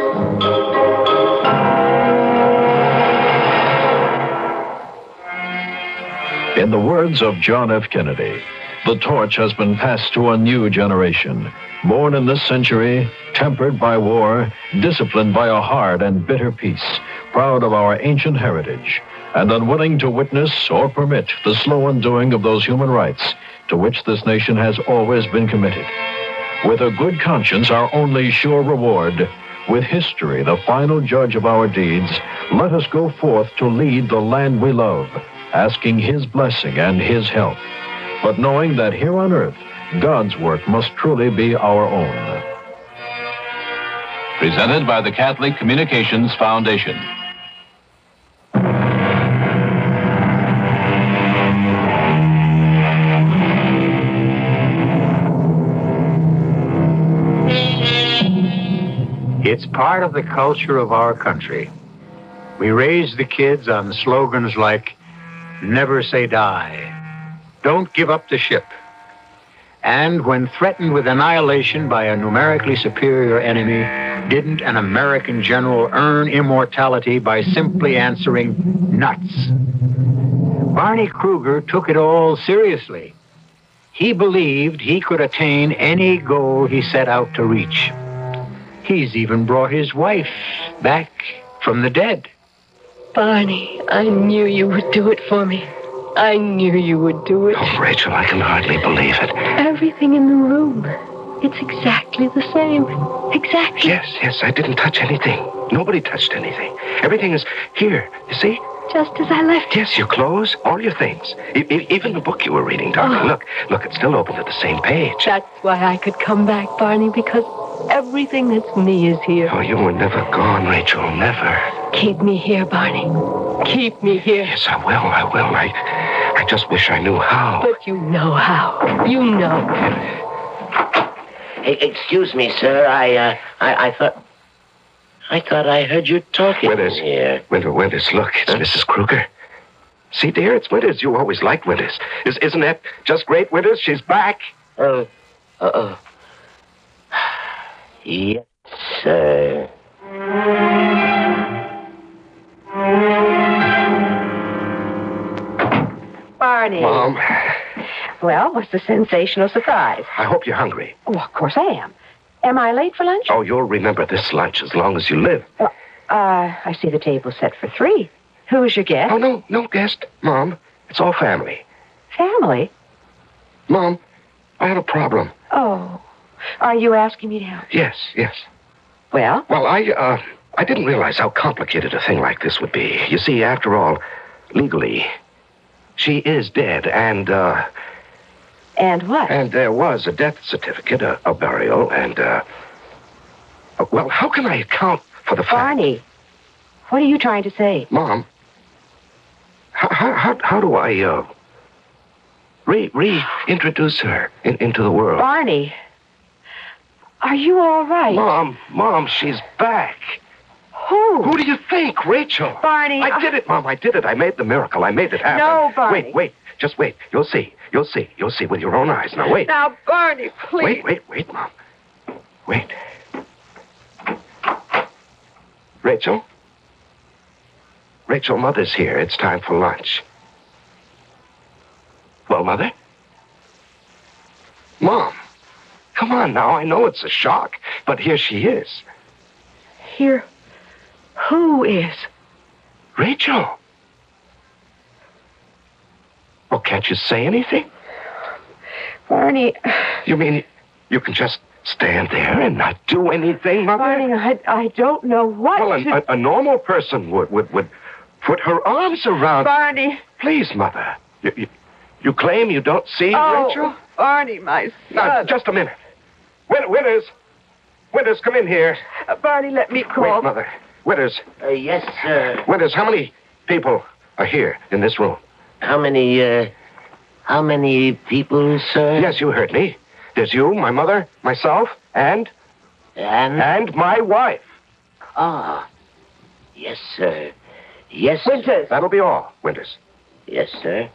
In the words of John F. Kennedy, the torch has been passed to a new generation, born in this century, tempered by war, disciplined by a hard and bitter peace, proud of our ancient heritage, and unwilling to witness or permit the slow undoing of those human rights to which this nation has always been committed. With a good conscience, our only sure reward, with history the final judge of our deeds, let us go forth to lead the land we love, asking his blessing and his help, but knowing that here on earth, God's work must truly be our own. Presented by the Catholic Communications Foundation. It's part of the culture of our country. We raise the kids on slogans like, never say die, don't give up the ship. And when threatened with annihilation by a numerically superior enemy, didn't an American general earn immortality by simply answering nuts? Barney Kruger took it all seriously. He believed he could attain any goal he set out to reach. He's even brought his wife back from the dead. Barney, I knew you would do it for me. I knew you would do it. Oh, Rachel, I can hardly believe it. Everything in the room. It's exactly the same. Exactly. Yes, yes, I didn't touch anything. Nobody touched anything. Everything is here, you see? Just as I left it. Yes, your clothes, all your things. E- e- even the book you were reading, darling. Oh. Look, look, it's still open at the same page. That's why I could come back, Barney, because everything that's me is here. Oh, you were never gone, Rachel, never. Keep me here, Barney. Keep me here. Yes, I will, I will. I, I just wish I knew how. But you know how. You know. Hey, excuse me, sir. I, uh, I, I thought... I thought I heard you talking Winters. here. Winter, Winters, look, it's huh? Missus Kruger. See, dear, it's Winters. You always liked Winters. Is, isn't that just great, Winters? She's back. Oh, uh-oh. Yes, sir. Barney. Mom. Well, what's the sensational surprise? I hope you're hungry. Oh, of course I am. Am I late for lunch? Oh, you'll remember this lunch as long as you live. Well, uh, I see the table set for three. Who is your guest? Oh, no, no guest, Mom. It's all family. Family? Mom, I have a problem. Oh, are you asking me to help? Yes, yes. Well? Well, I, uh, I didn't realize how complicated a thing like this would be. You see, after all, legally, she is dead, and, uh... And what? And there was a death certificate, a, a burial, and, uh... Well, how can I account for the fact... Barney, what are you trying to say? Mom, how, how, how do I, uh... Re, reintroduce her in, into the world? Barney, are you all right? Mom, Mom, she's back. Who? Who do you think? Rachel. Barney. I did it, Mom. I did it. I made the miracle. I made it happen. No, Barney. Wait, wait. Just wait. You'll see. You'll see. You'll see with your own eyes. Now, wait. Now, Barney, please. Wait, wait, wait, Mom. Wait. Rachel? Rachel, Mother's here. It's time for lunch. Well, Mother? Mom, come on now. I know it's a shock, but here she is. Here? Who is? Rachel. Well, can't you say anything? Barney. You mean you can just stand there and not do anything, Mother? Barney, I, I don't know what well, to... a, a normal person would, would, would put her arms around... Barney. Please, Mother. You, you, you claim you don't see oh, Rachel? Barney, my son. Now, just a minute. Win- Winters. Winters, come in here. Uh, Barney, let me call. Wait, Mother. Winters. Uh, yes, sir. Winters, how many people are here in this room? How many, uh, how many people, sir? Yes, you heard me. There's you, my mother, myself, and... And? And my wife. Ah. Yes, sir. Yes, Winters. That'll be all, Winters. Yes, sir.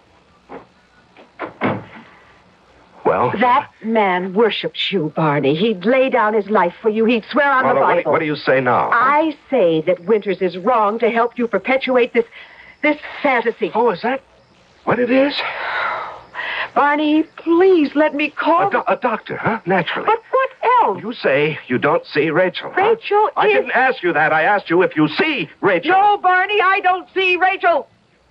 Well? That man worships you, Barney. He'd lay down his life for you. He'd swear on Mother, the Bible. What do, what do you say now? I say that Winters is wrong to help you perpetuate this, this fantasy. Oh, is that what it is? Barney, please let me call... A, do- a doctor, huh? Naturally. But what else? You say you don't see Rachel. huh? Rachel I is... didn't ask you that. I asked you if you see Rachel. No, Barney, I don't see Rachel.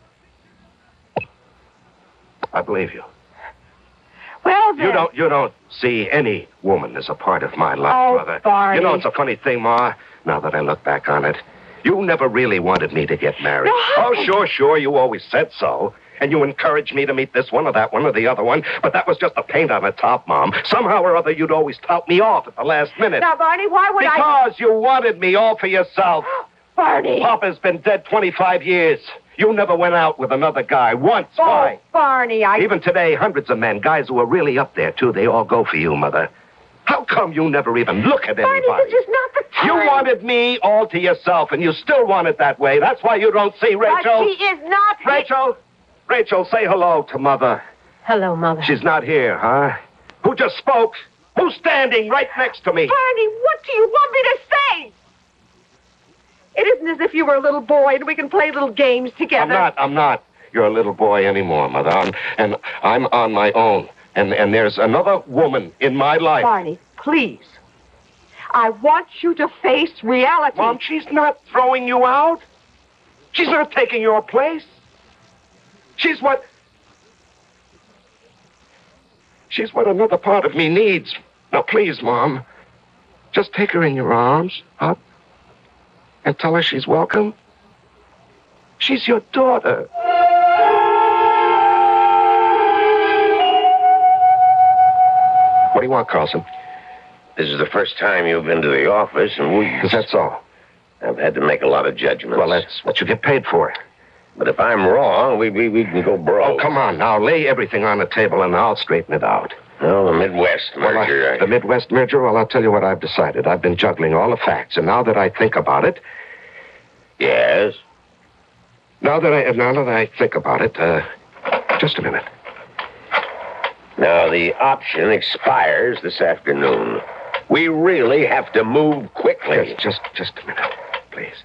I believe you. Well, then... You don't, you don't see any woman as a part of my life, Oh, Mother. Barney. You know, it's a funny thing, Ma, now that I look back on it. You never really wanted me to get married. No, how- Oh, sure, sure, you always said so. And you encouraged me to meet this one or that one or the other one. But that was just the paint on the top, Mom. Somehow or other, you'd always tout me off at the last minute. Now, Barney, why would I... Because you wanted me all for yourself. Barney. Papa's been dead twenty-five years. You never went out with another guy once. Oh, Why? Barney, I... Even today, hundreds of men, guys who are really up there, too, they all go for you, Mother. How come you never even look at Barney, anybody? this is not the time. You wanted me all to yourself, and you still want it that way. That's why you don't see Rachel. But she is not... Rachel! Rachel, say hello to Mother. Hello, Mother. She's not here, huh? Who just spoke? Who's standing right next to me? Barney, what do you want me to say? It isn't as if you were a little boy and we can play little games together. I'm not, I'm not your little boy anymore, Mother. I'm, and I'm on my own. And, and there's another woman in my life. Barney, please. I want you to face reality. Mom, she's not throwing you out. She's not taking your place. She's what... She's what another part of me needs. Now, please, Mom, just take her in your arms, huh? And tell her she's welcome. She's your daughter. What do you want, Carlson? This is the first time you've been to the office, and we... Is that so? I've had to make a lot of judgments. Well, that's what you get paid for. But if I'm wrong, we we, we can go broke. Oh, come on now. Lay everything on the table, and I'll straighten it out. No, the Midwest merger. Well, I, I... The Midwest merger, well, I'll tell you what I've decided. I've been juggling all the facts, and now that I think about it... Yes? Now that I, now that I think about it, uh, just a minute. Now, the option expires this afternoon. We really have to move quickly. Just, just, just a minute, please.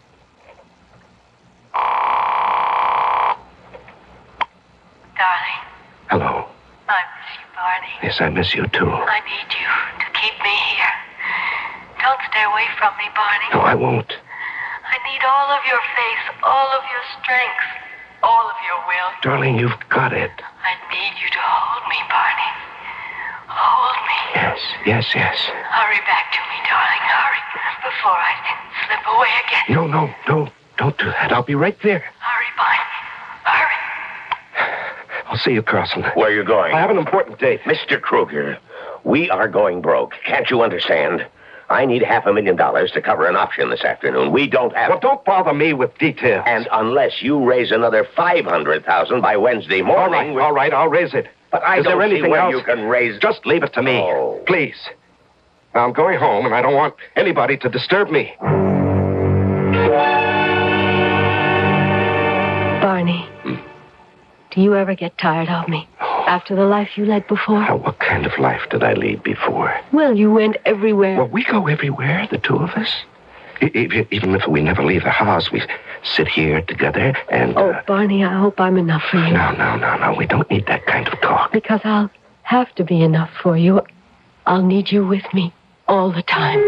Darling, Hello. I miss you, Barney. Yes, I miss you, too. I need you to keep me here. Don't stay away from me, Barney. No, I won't. I need all of your faith, all of your strength. all of your will. Darling, you've got it. I need you to hold me, Barney. Hold me. Yes, yes, yes. Hurry back to me, darling. Hurry, before I slip away again. No, no, no. Don't do that. I'll be right there. Hurry, Barney. Hurry. I'll see you, Carson. Where are you going? I have an important date. Mister Kruger, we are going broke. Can't you understand? I need half a million dollars to cover an option this afternoon. We don't have... Well, don't bother me with details. And unless you raise another five hundred thousand dollars by Wednesday morning... All right, we... all right, I'll raise it. But I Is don't there anything see where else? you can raise... Just leave it to me, Oh. please. Now, I'm going home, and I don't want anybody to disturb me. Barney, do you ever get tired of me? After the life you led before? Now, what kind of life did I lead before? Well, you went everywhere. Well, we go everywhere, the two of us. E- e- Even if we never leave the house, we sit here together and... Oh, uh, Barney, I hope I'm enough for you. No, no, no, no. We don't need that kind of talk. Because I'll have to be enough for you. I'll need you with me all the time.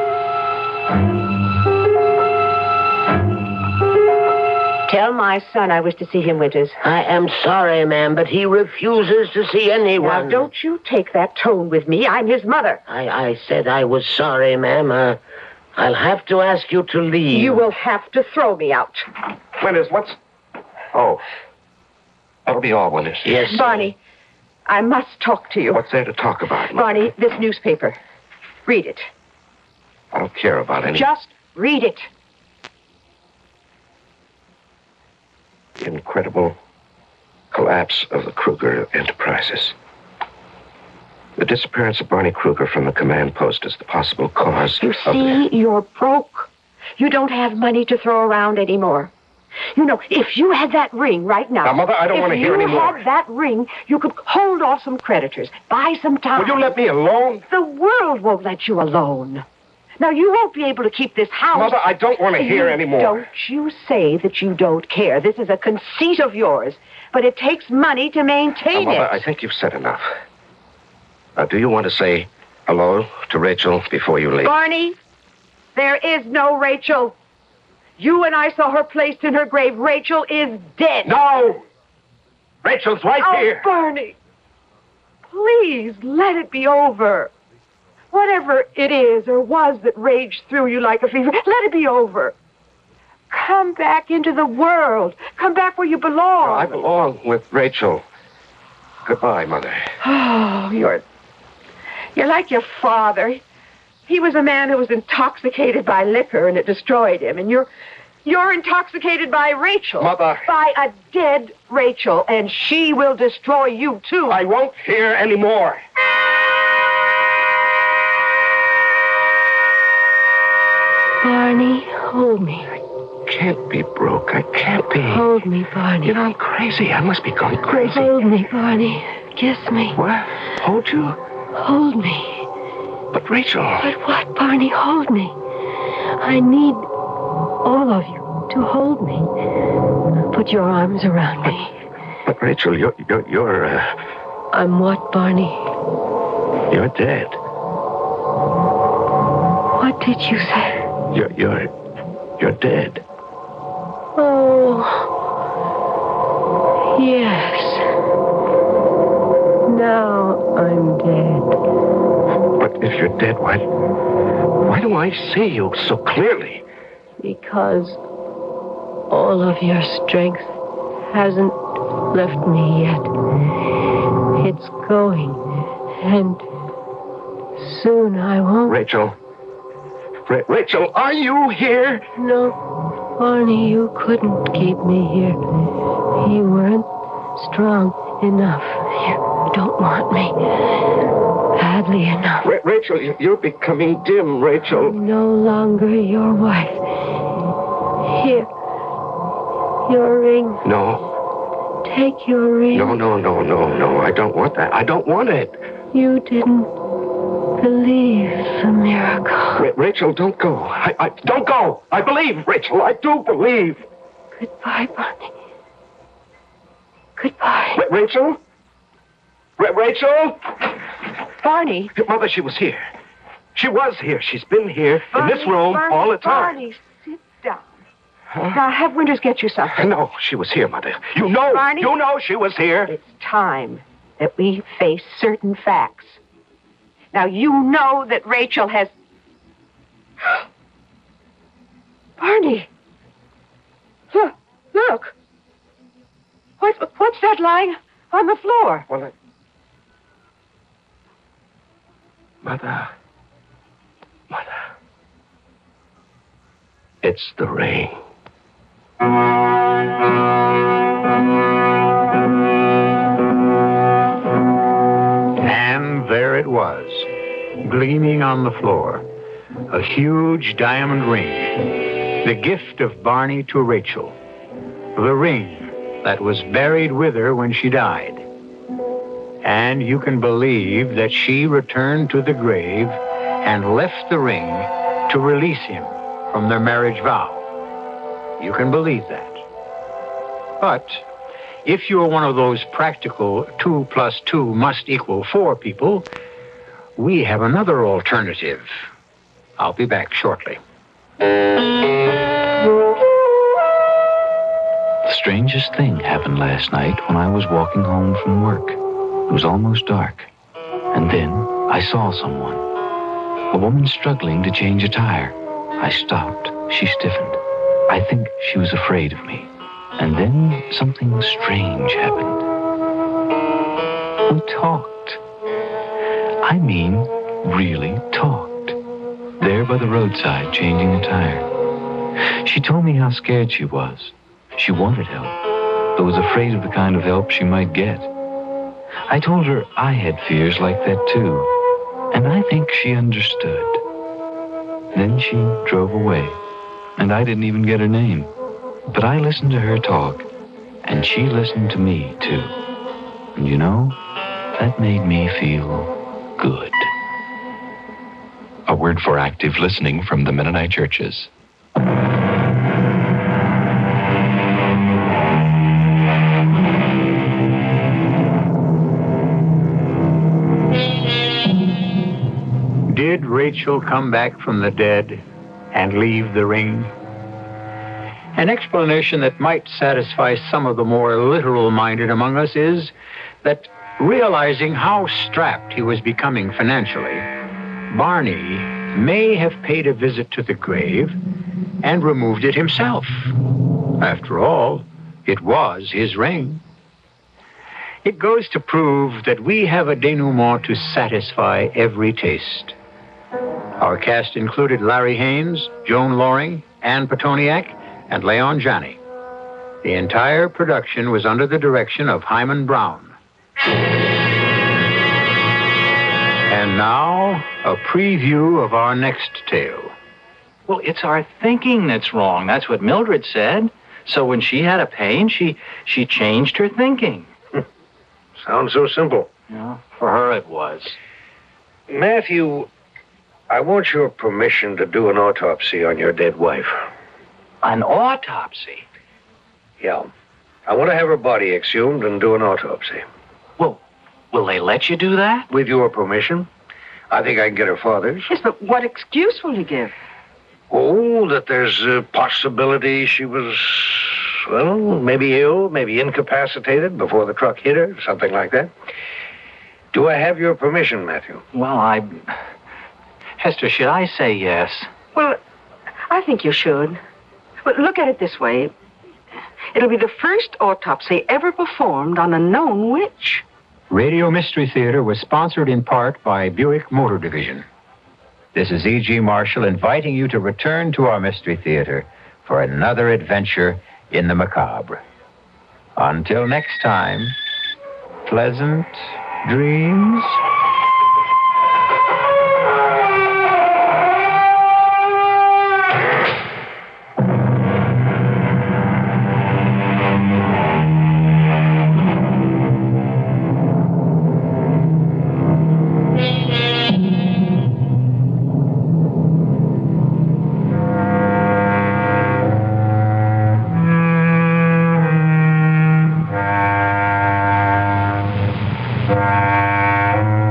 Tell my son I wish to see him, Winters. I am sorry, ma'am, but he refuses to see anyone. Now, don't you take that tone with me. I'm his mother. I, I said I was sorry, ma'am. Uh, I'll have to ask you to leave. You will have to throw me out. Winters, what's... Oh. That'll be all, Winters. Yes. Barney, I must talk to you. What's there to talk about? Barney, this newspaper. Read it. I don't care about any... Just read it. The incredible collapse of the Kruger Enterprises. The disappearance of Barney Kruger from the command post is the possible cause You of... see, you're broke. You don't have money to throw around anymore. You know, if you had that ring right now... Now, Mother, I don't want to hear any more. If you had that ring, you could hold off some creditors, buy some time. Will you let me alone? The world won't let you alone. Now, you won't be able to keep this house. Mother, I don't want to hear You- any more. Don't you say that you don't care. This is a conceit of yours. But it takes money to maintain Now, Mother, it. I think you've said enough. Now, do you want to say hello to Rachel before you leave? Barney, there is no Rachel. You and I saw her placed in her grave. Rachel is dead. No! Rachel's right oh, here. Barney, please let it be over. Whatever it is or was that raged through you like a fever, let it be over. Come back into the world. Come back where you belong. I belong with Rachel. Goodbye, Mother. Oh, you're... You're like your father. He was a man who was intoxicated by liquor, and it destroyed him. And you're... You're intoxicated by Rachel. Mother. By a dead Rachel, and she will destroy you, too. I won't hear any more. Barney, hold me. Can't be broke. I can't be. Hold me, Barney. You know, I'm crazy. I must be going crazy. Hold me, Barney. Kiss me. What? Hold you? Hold me. But, Rachel... But what, Barney? Hold me. I need all of you to hold me. Put your arms around me. But, Rachel, you're... You're... you're uh, I'm what, Barney? You're dead. What did you say? You're... You're... You're dead. Oh... Yes. Now I'm dead. But if you're dead, why... Why do I see you so clearly? Because all of your strength hasn't left me yet. It's going, and soon I won't. Rachel. Ra- Rachel, are you here? No, Barney, you couldn't keep me here. You weren't strong enough. You don't want me badly enough. Ra- Rachel, you- you're becoming dim, Rachel. I'm no longer your wife. Here, your ring. No. Take your ring. No, no, no, no, no. I don't want that. I don't want it. You didn't believe the miracle. Ra- Rachel, don't go. I, I don't go. I believe, Rachel. I do believe. Goodbye, Barney. Goodbye. Ra- Rachel? Ra- Rachel? Barney. Your mother, she was here. She was here. She's been here Barney, in this room Barney, all the time. Barney, sit down. Now, have Winters get you something. No, she was here, Mother. You know, Barney? you know she was here. It's time that we face certain facts. Now, you know that Rachel has... Barney! Look, look! What, what's that lying on the floor? Well, it... Mother. Mother. It's the ring. And there it was, gleaming on the floor, a huge diamond ring, the gift of Barney to Rachel, the ring that was buried with her when she died. And you can believe that she returned to the grave and left the ring to release him from their marriage vow. You can believe that. But if you're one of those practical two plus two must equal four people, we have another alternative. I'll be back shortly. The strangest thing happened last night when I was walking home from work. It was almost dark. And then I saw someone. A woman struggling to change a tire. I stopped. She stiffened. I think she was afraid of me. And then something strange happened. We talked. I mean, really talked. There by the roadside, changing a tire. She told me how scared she was. She wanted help, but was afraid of the kind of help she might get. I told her I had fears like that too, and I think she understood. Then she drove away, and I didn't even get her name. But I listened to her talk, and she listened to me, too. And you know, that made me feel good. A word for active listening from the Mennonite churches. Did Rachel come back from the dead and leave the ring? An explanation that might satisfy some of the more literal-minded among us is that, realizing how strapped he was becoming financially, Barney may have paid a visit to the grave and removed it himself. After all, it was his ring. It goes to prove that we have a denouement to satisfy every taste. Our cast included Larry Haynes, Joan Loring, Ann Petoniak, and Leon Janney. The entire production was under the direction of Hyman Brown. And now, a preview of our next tale. Well, it's our thinking that's wrong. That's what Mildred said. So when she had a pain, she she changed her thinking. Sounds so simple. Yeah, for her it was. Matthew, I want your permission to do an autopsy on your dead wife. An autopsy? Yeah. I want to have her body exhumed and do an autopsy. Well, will they let you do that? With your permission. I think I can get her father's. Yes, but what excuse will you give? Oh, that there's a possibility she was, well, maybe ill, maybe incapacitated before the truck hit her, something like that. Do I have your permission, Matthew? Well, I... Hester, should I say yes? Well, I think you should. But look at it this way. It'll be the first autopsy ever performed on a known witch. Radio Mystery Theater was sponsored in part by Buick Motor Division. This is E G. Marshall inviting you to return to our Mystery Theater for another adventure in the macabre. Until next time, pleasant dreams. Bye.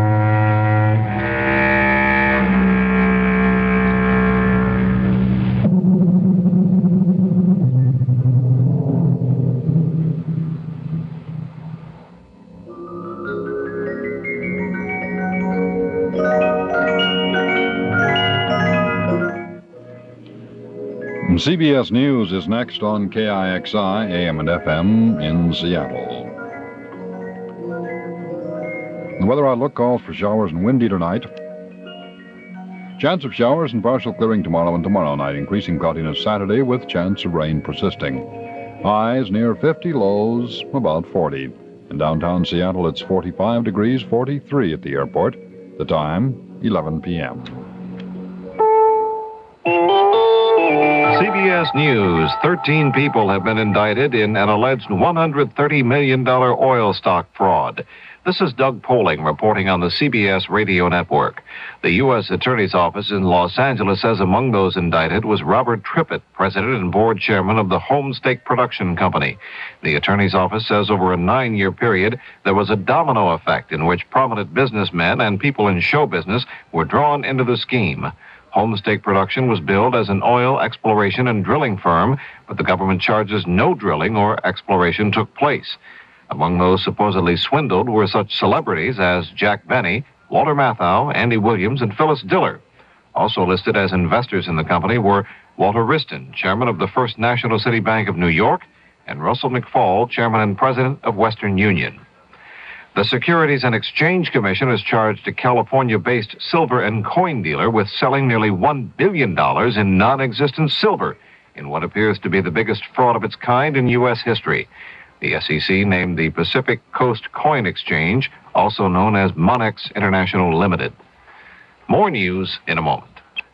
And C B S News is next on K I X I, A M and F M in Seattle. The weather outlook calls for showers and windy tonight. Chance of showers and partial clearing tomorrow and tomorrow night. Increasing cloudiness Saturday with chance of rain persisting. Highs near fifty, lows about forty. In downtown Seattle, it's forty-five degrees, forty-three at the airport. The time, eleven p.m. C B S News. thirteen people have been indicted in an alleged one hundred thirty million dollars oil stock fraud. This is Doug Poling reporting on the C B S radio network. The U S Attorney's Office in Los Angeles says among those indicted was Robert Trippett, president and board chairman of the Homestake Production Company. The Attorney's Office says over a nine-year period, there was a domino effect in which prominent businessmen and people in show business were drawn into the scheme. Homestake Production was billed as an oil exploration and drilling firm, but the government charges no drilling or exploration took place. Among those supposedly swindled were such celebrities as Jack Benny, Walter Matthau, Andy Williams, and Phyllis Diller. Also listed as investors in the company were Walter Wriston, chairman of the First National City Bank of New York, and Russell McFall, chairman and president of Western Union. The Securities and Exchange Commission has charged a California-based silver and coin dealer with selling nearly one billion dollars in non-existent silver in what appears to be the biggest fraud of its kind in U S history. The S E C named the Pacific Coast Coin Exchange, also known as Monex International Limited. More news in a moment.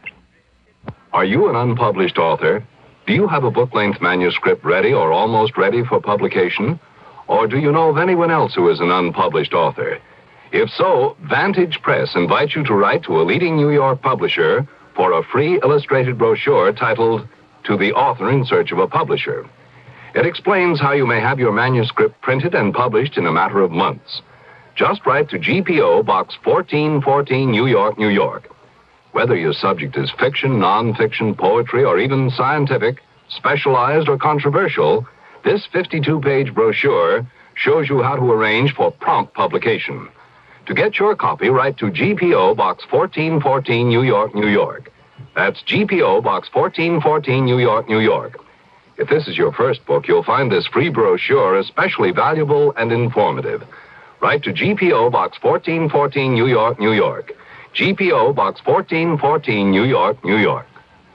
Are you an unpublished author? Do you have a book-length manuscript ready or almost ready for publication? Or do you know of anyone else who is an unpublished author? If so, Vantage Press invites you to write to a leading New York publisher for a free illustrated brochure titled To the Author in Search of a Publisher. It explains how you may have your manuscript printed and published in a matter of months. Just write to G P O Box fourteen fourteen, New York, New York. Whether your subject is fiction, non-fiction, poetry, or even scientific, specialized, or controversial, this fifty-two page brochure shows you how to arrange for prompt publication. To get your copy, write to G P O Box fourteen fourteen, New York, New York. That's G P O Box fourteen fourteen, New York, New York. If this is your first book, you'll find this free brochure especially valuable and informative. Write to G P O Box fourteen fourteen, New York, New York. G P O Box fourteen fourteen, New York, New York.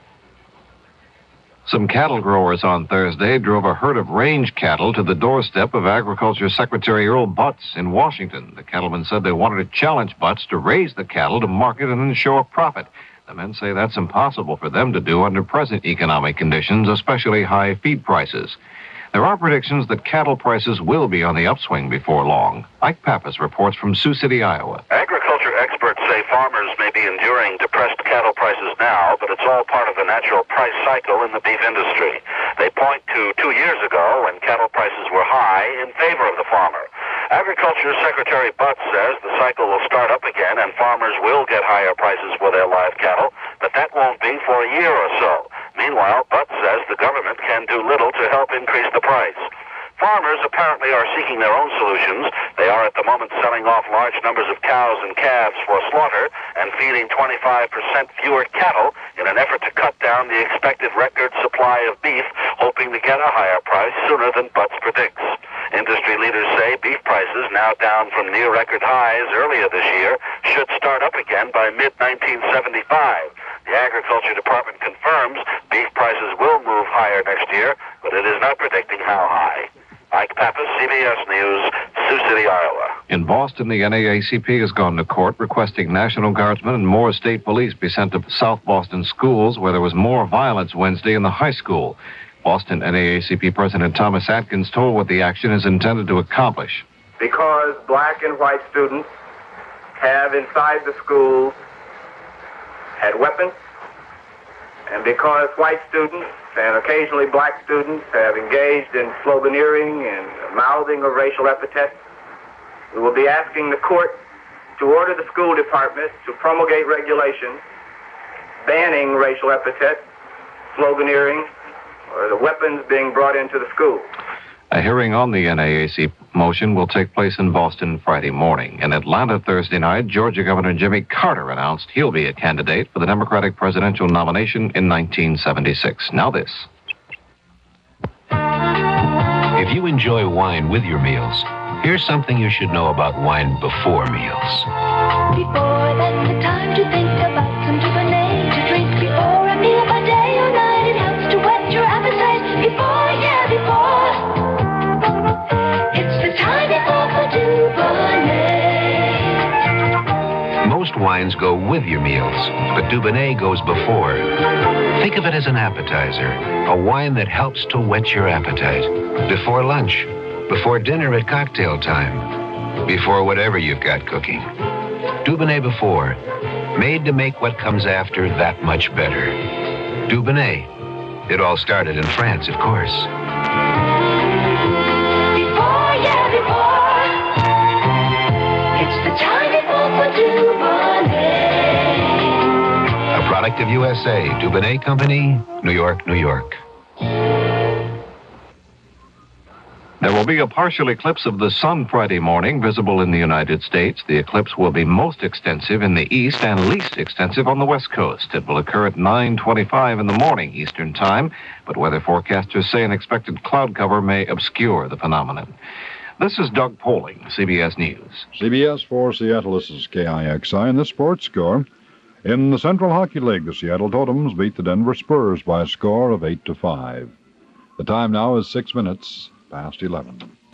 Some cattle growers on Thursday drove a herd of range cattle to the doorstep of Agriculture Secretary Earl Butz in Washington. The cattlemen said they wanted to challenge Butz to raise the cattle to market and then show a profit. The men say that's impossible for them to do under present economic conditions, especially high feed prices. There are predictions that cattle prices will be on the upswing before long. Ike Pappas reports from Sioux City, Iowa. Agriculture experts say farmers may be enduring depressed cattle prices now, but it's all part of the natural price cycle in the beef industry. They point to two years ago when cattle prices were high in favor of the farmer. Agriculture Secretary Butz says the cycle will start up again and farmers will get higher prices for their live cattle, but that won't be for a year or so. Meanwhile, Butz says the government can do little to help increase the price. Farmers apparently are seeking their own solutions. They are at the moment selling off large numbers of cows and calves for slaughter and feeding twenty-five percent fewer cattle in an effort to cut down the expected record supply of beef, hoping to get a higher price sooner than Butz predicts. Industry leaders say beef prices, now down from near record highs earlier this year, should start up again by mid nineteen seventy-five. The Agriculture Department confirms beef prices will move higher next year, but it is not predicting how high. Ike Pappas, C B S News, Sioux City, Iowa. In Boston, the N double A C P has gone to court requesting National Guardsmen and more state police be sent to South Boston schools where there was more violence Wednesday in the high school. Boston N double A C P President Thomas Atkins told what the action is intended to accomplish. Because black and white students have inside the schools had weapons, and because white students and occasionally black students have engaged in sloganeering and mouthing of racial epithets, we will be asking the court to order the school department to promulgate regulations banning racial epithets, sloganeering, or the weapons being brought into the school. A hearing on the N double A C motion will take place in Boston Friday morning. In Atlanta Thursday night, Georgia Governor Jimmy Carter announced he'll be a candidate for the Democratic presidential nomination in nineteen seventy-six. Now this. If you enjoy wine with your meals, here's something you should know about wine before meals. Before that's the time to think about some Dubonnet to drink before a meal by day or night. It helps to whet your appetite before, yeah, before. It's the time before for Dubonnet. Most wines go with your meals, but Dubonnet goes before. Think of it as an appetizer, a wine that helps to whet your appetite. Before lunch, before dinner at cocktail time, before whatever you've got cooking. Dubonnet before, made to make what comes after that much better. Dubonnet. It all started in France, of course. Before, yeah, before. It's the time before for Dubonnet. A product of U S A, Dubonnet Company, New York, New York. There will be a partial eclipse of the sun Friday morning visible in the United States. The eclipse will be most extensive in the east and least extensive on the west coast. It will occur at nine twenty-five in the morning Eastern Time, but weather forecasters say an expected cloud cover may obscure the phenomenon. This is Doug Poling, C B S News. C B S for Seattle, this is K I X I, and the sports score. In the Central Hockey League, the Seattle Totems beat the Denver Spurs by a score of eight to five. The time now is six minutes past eleven.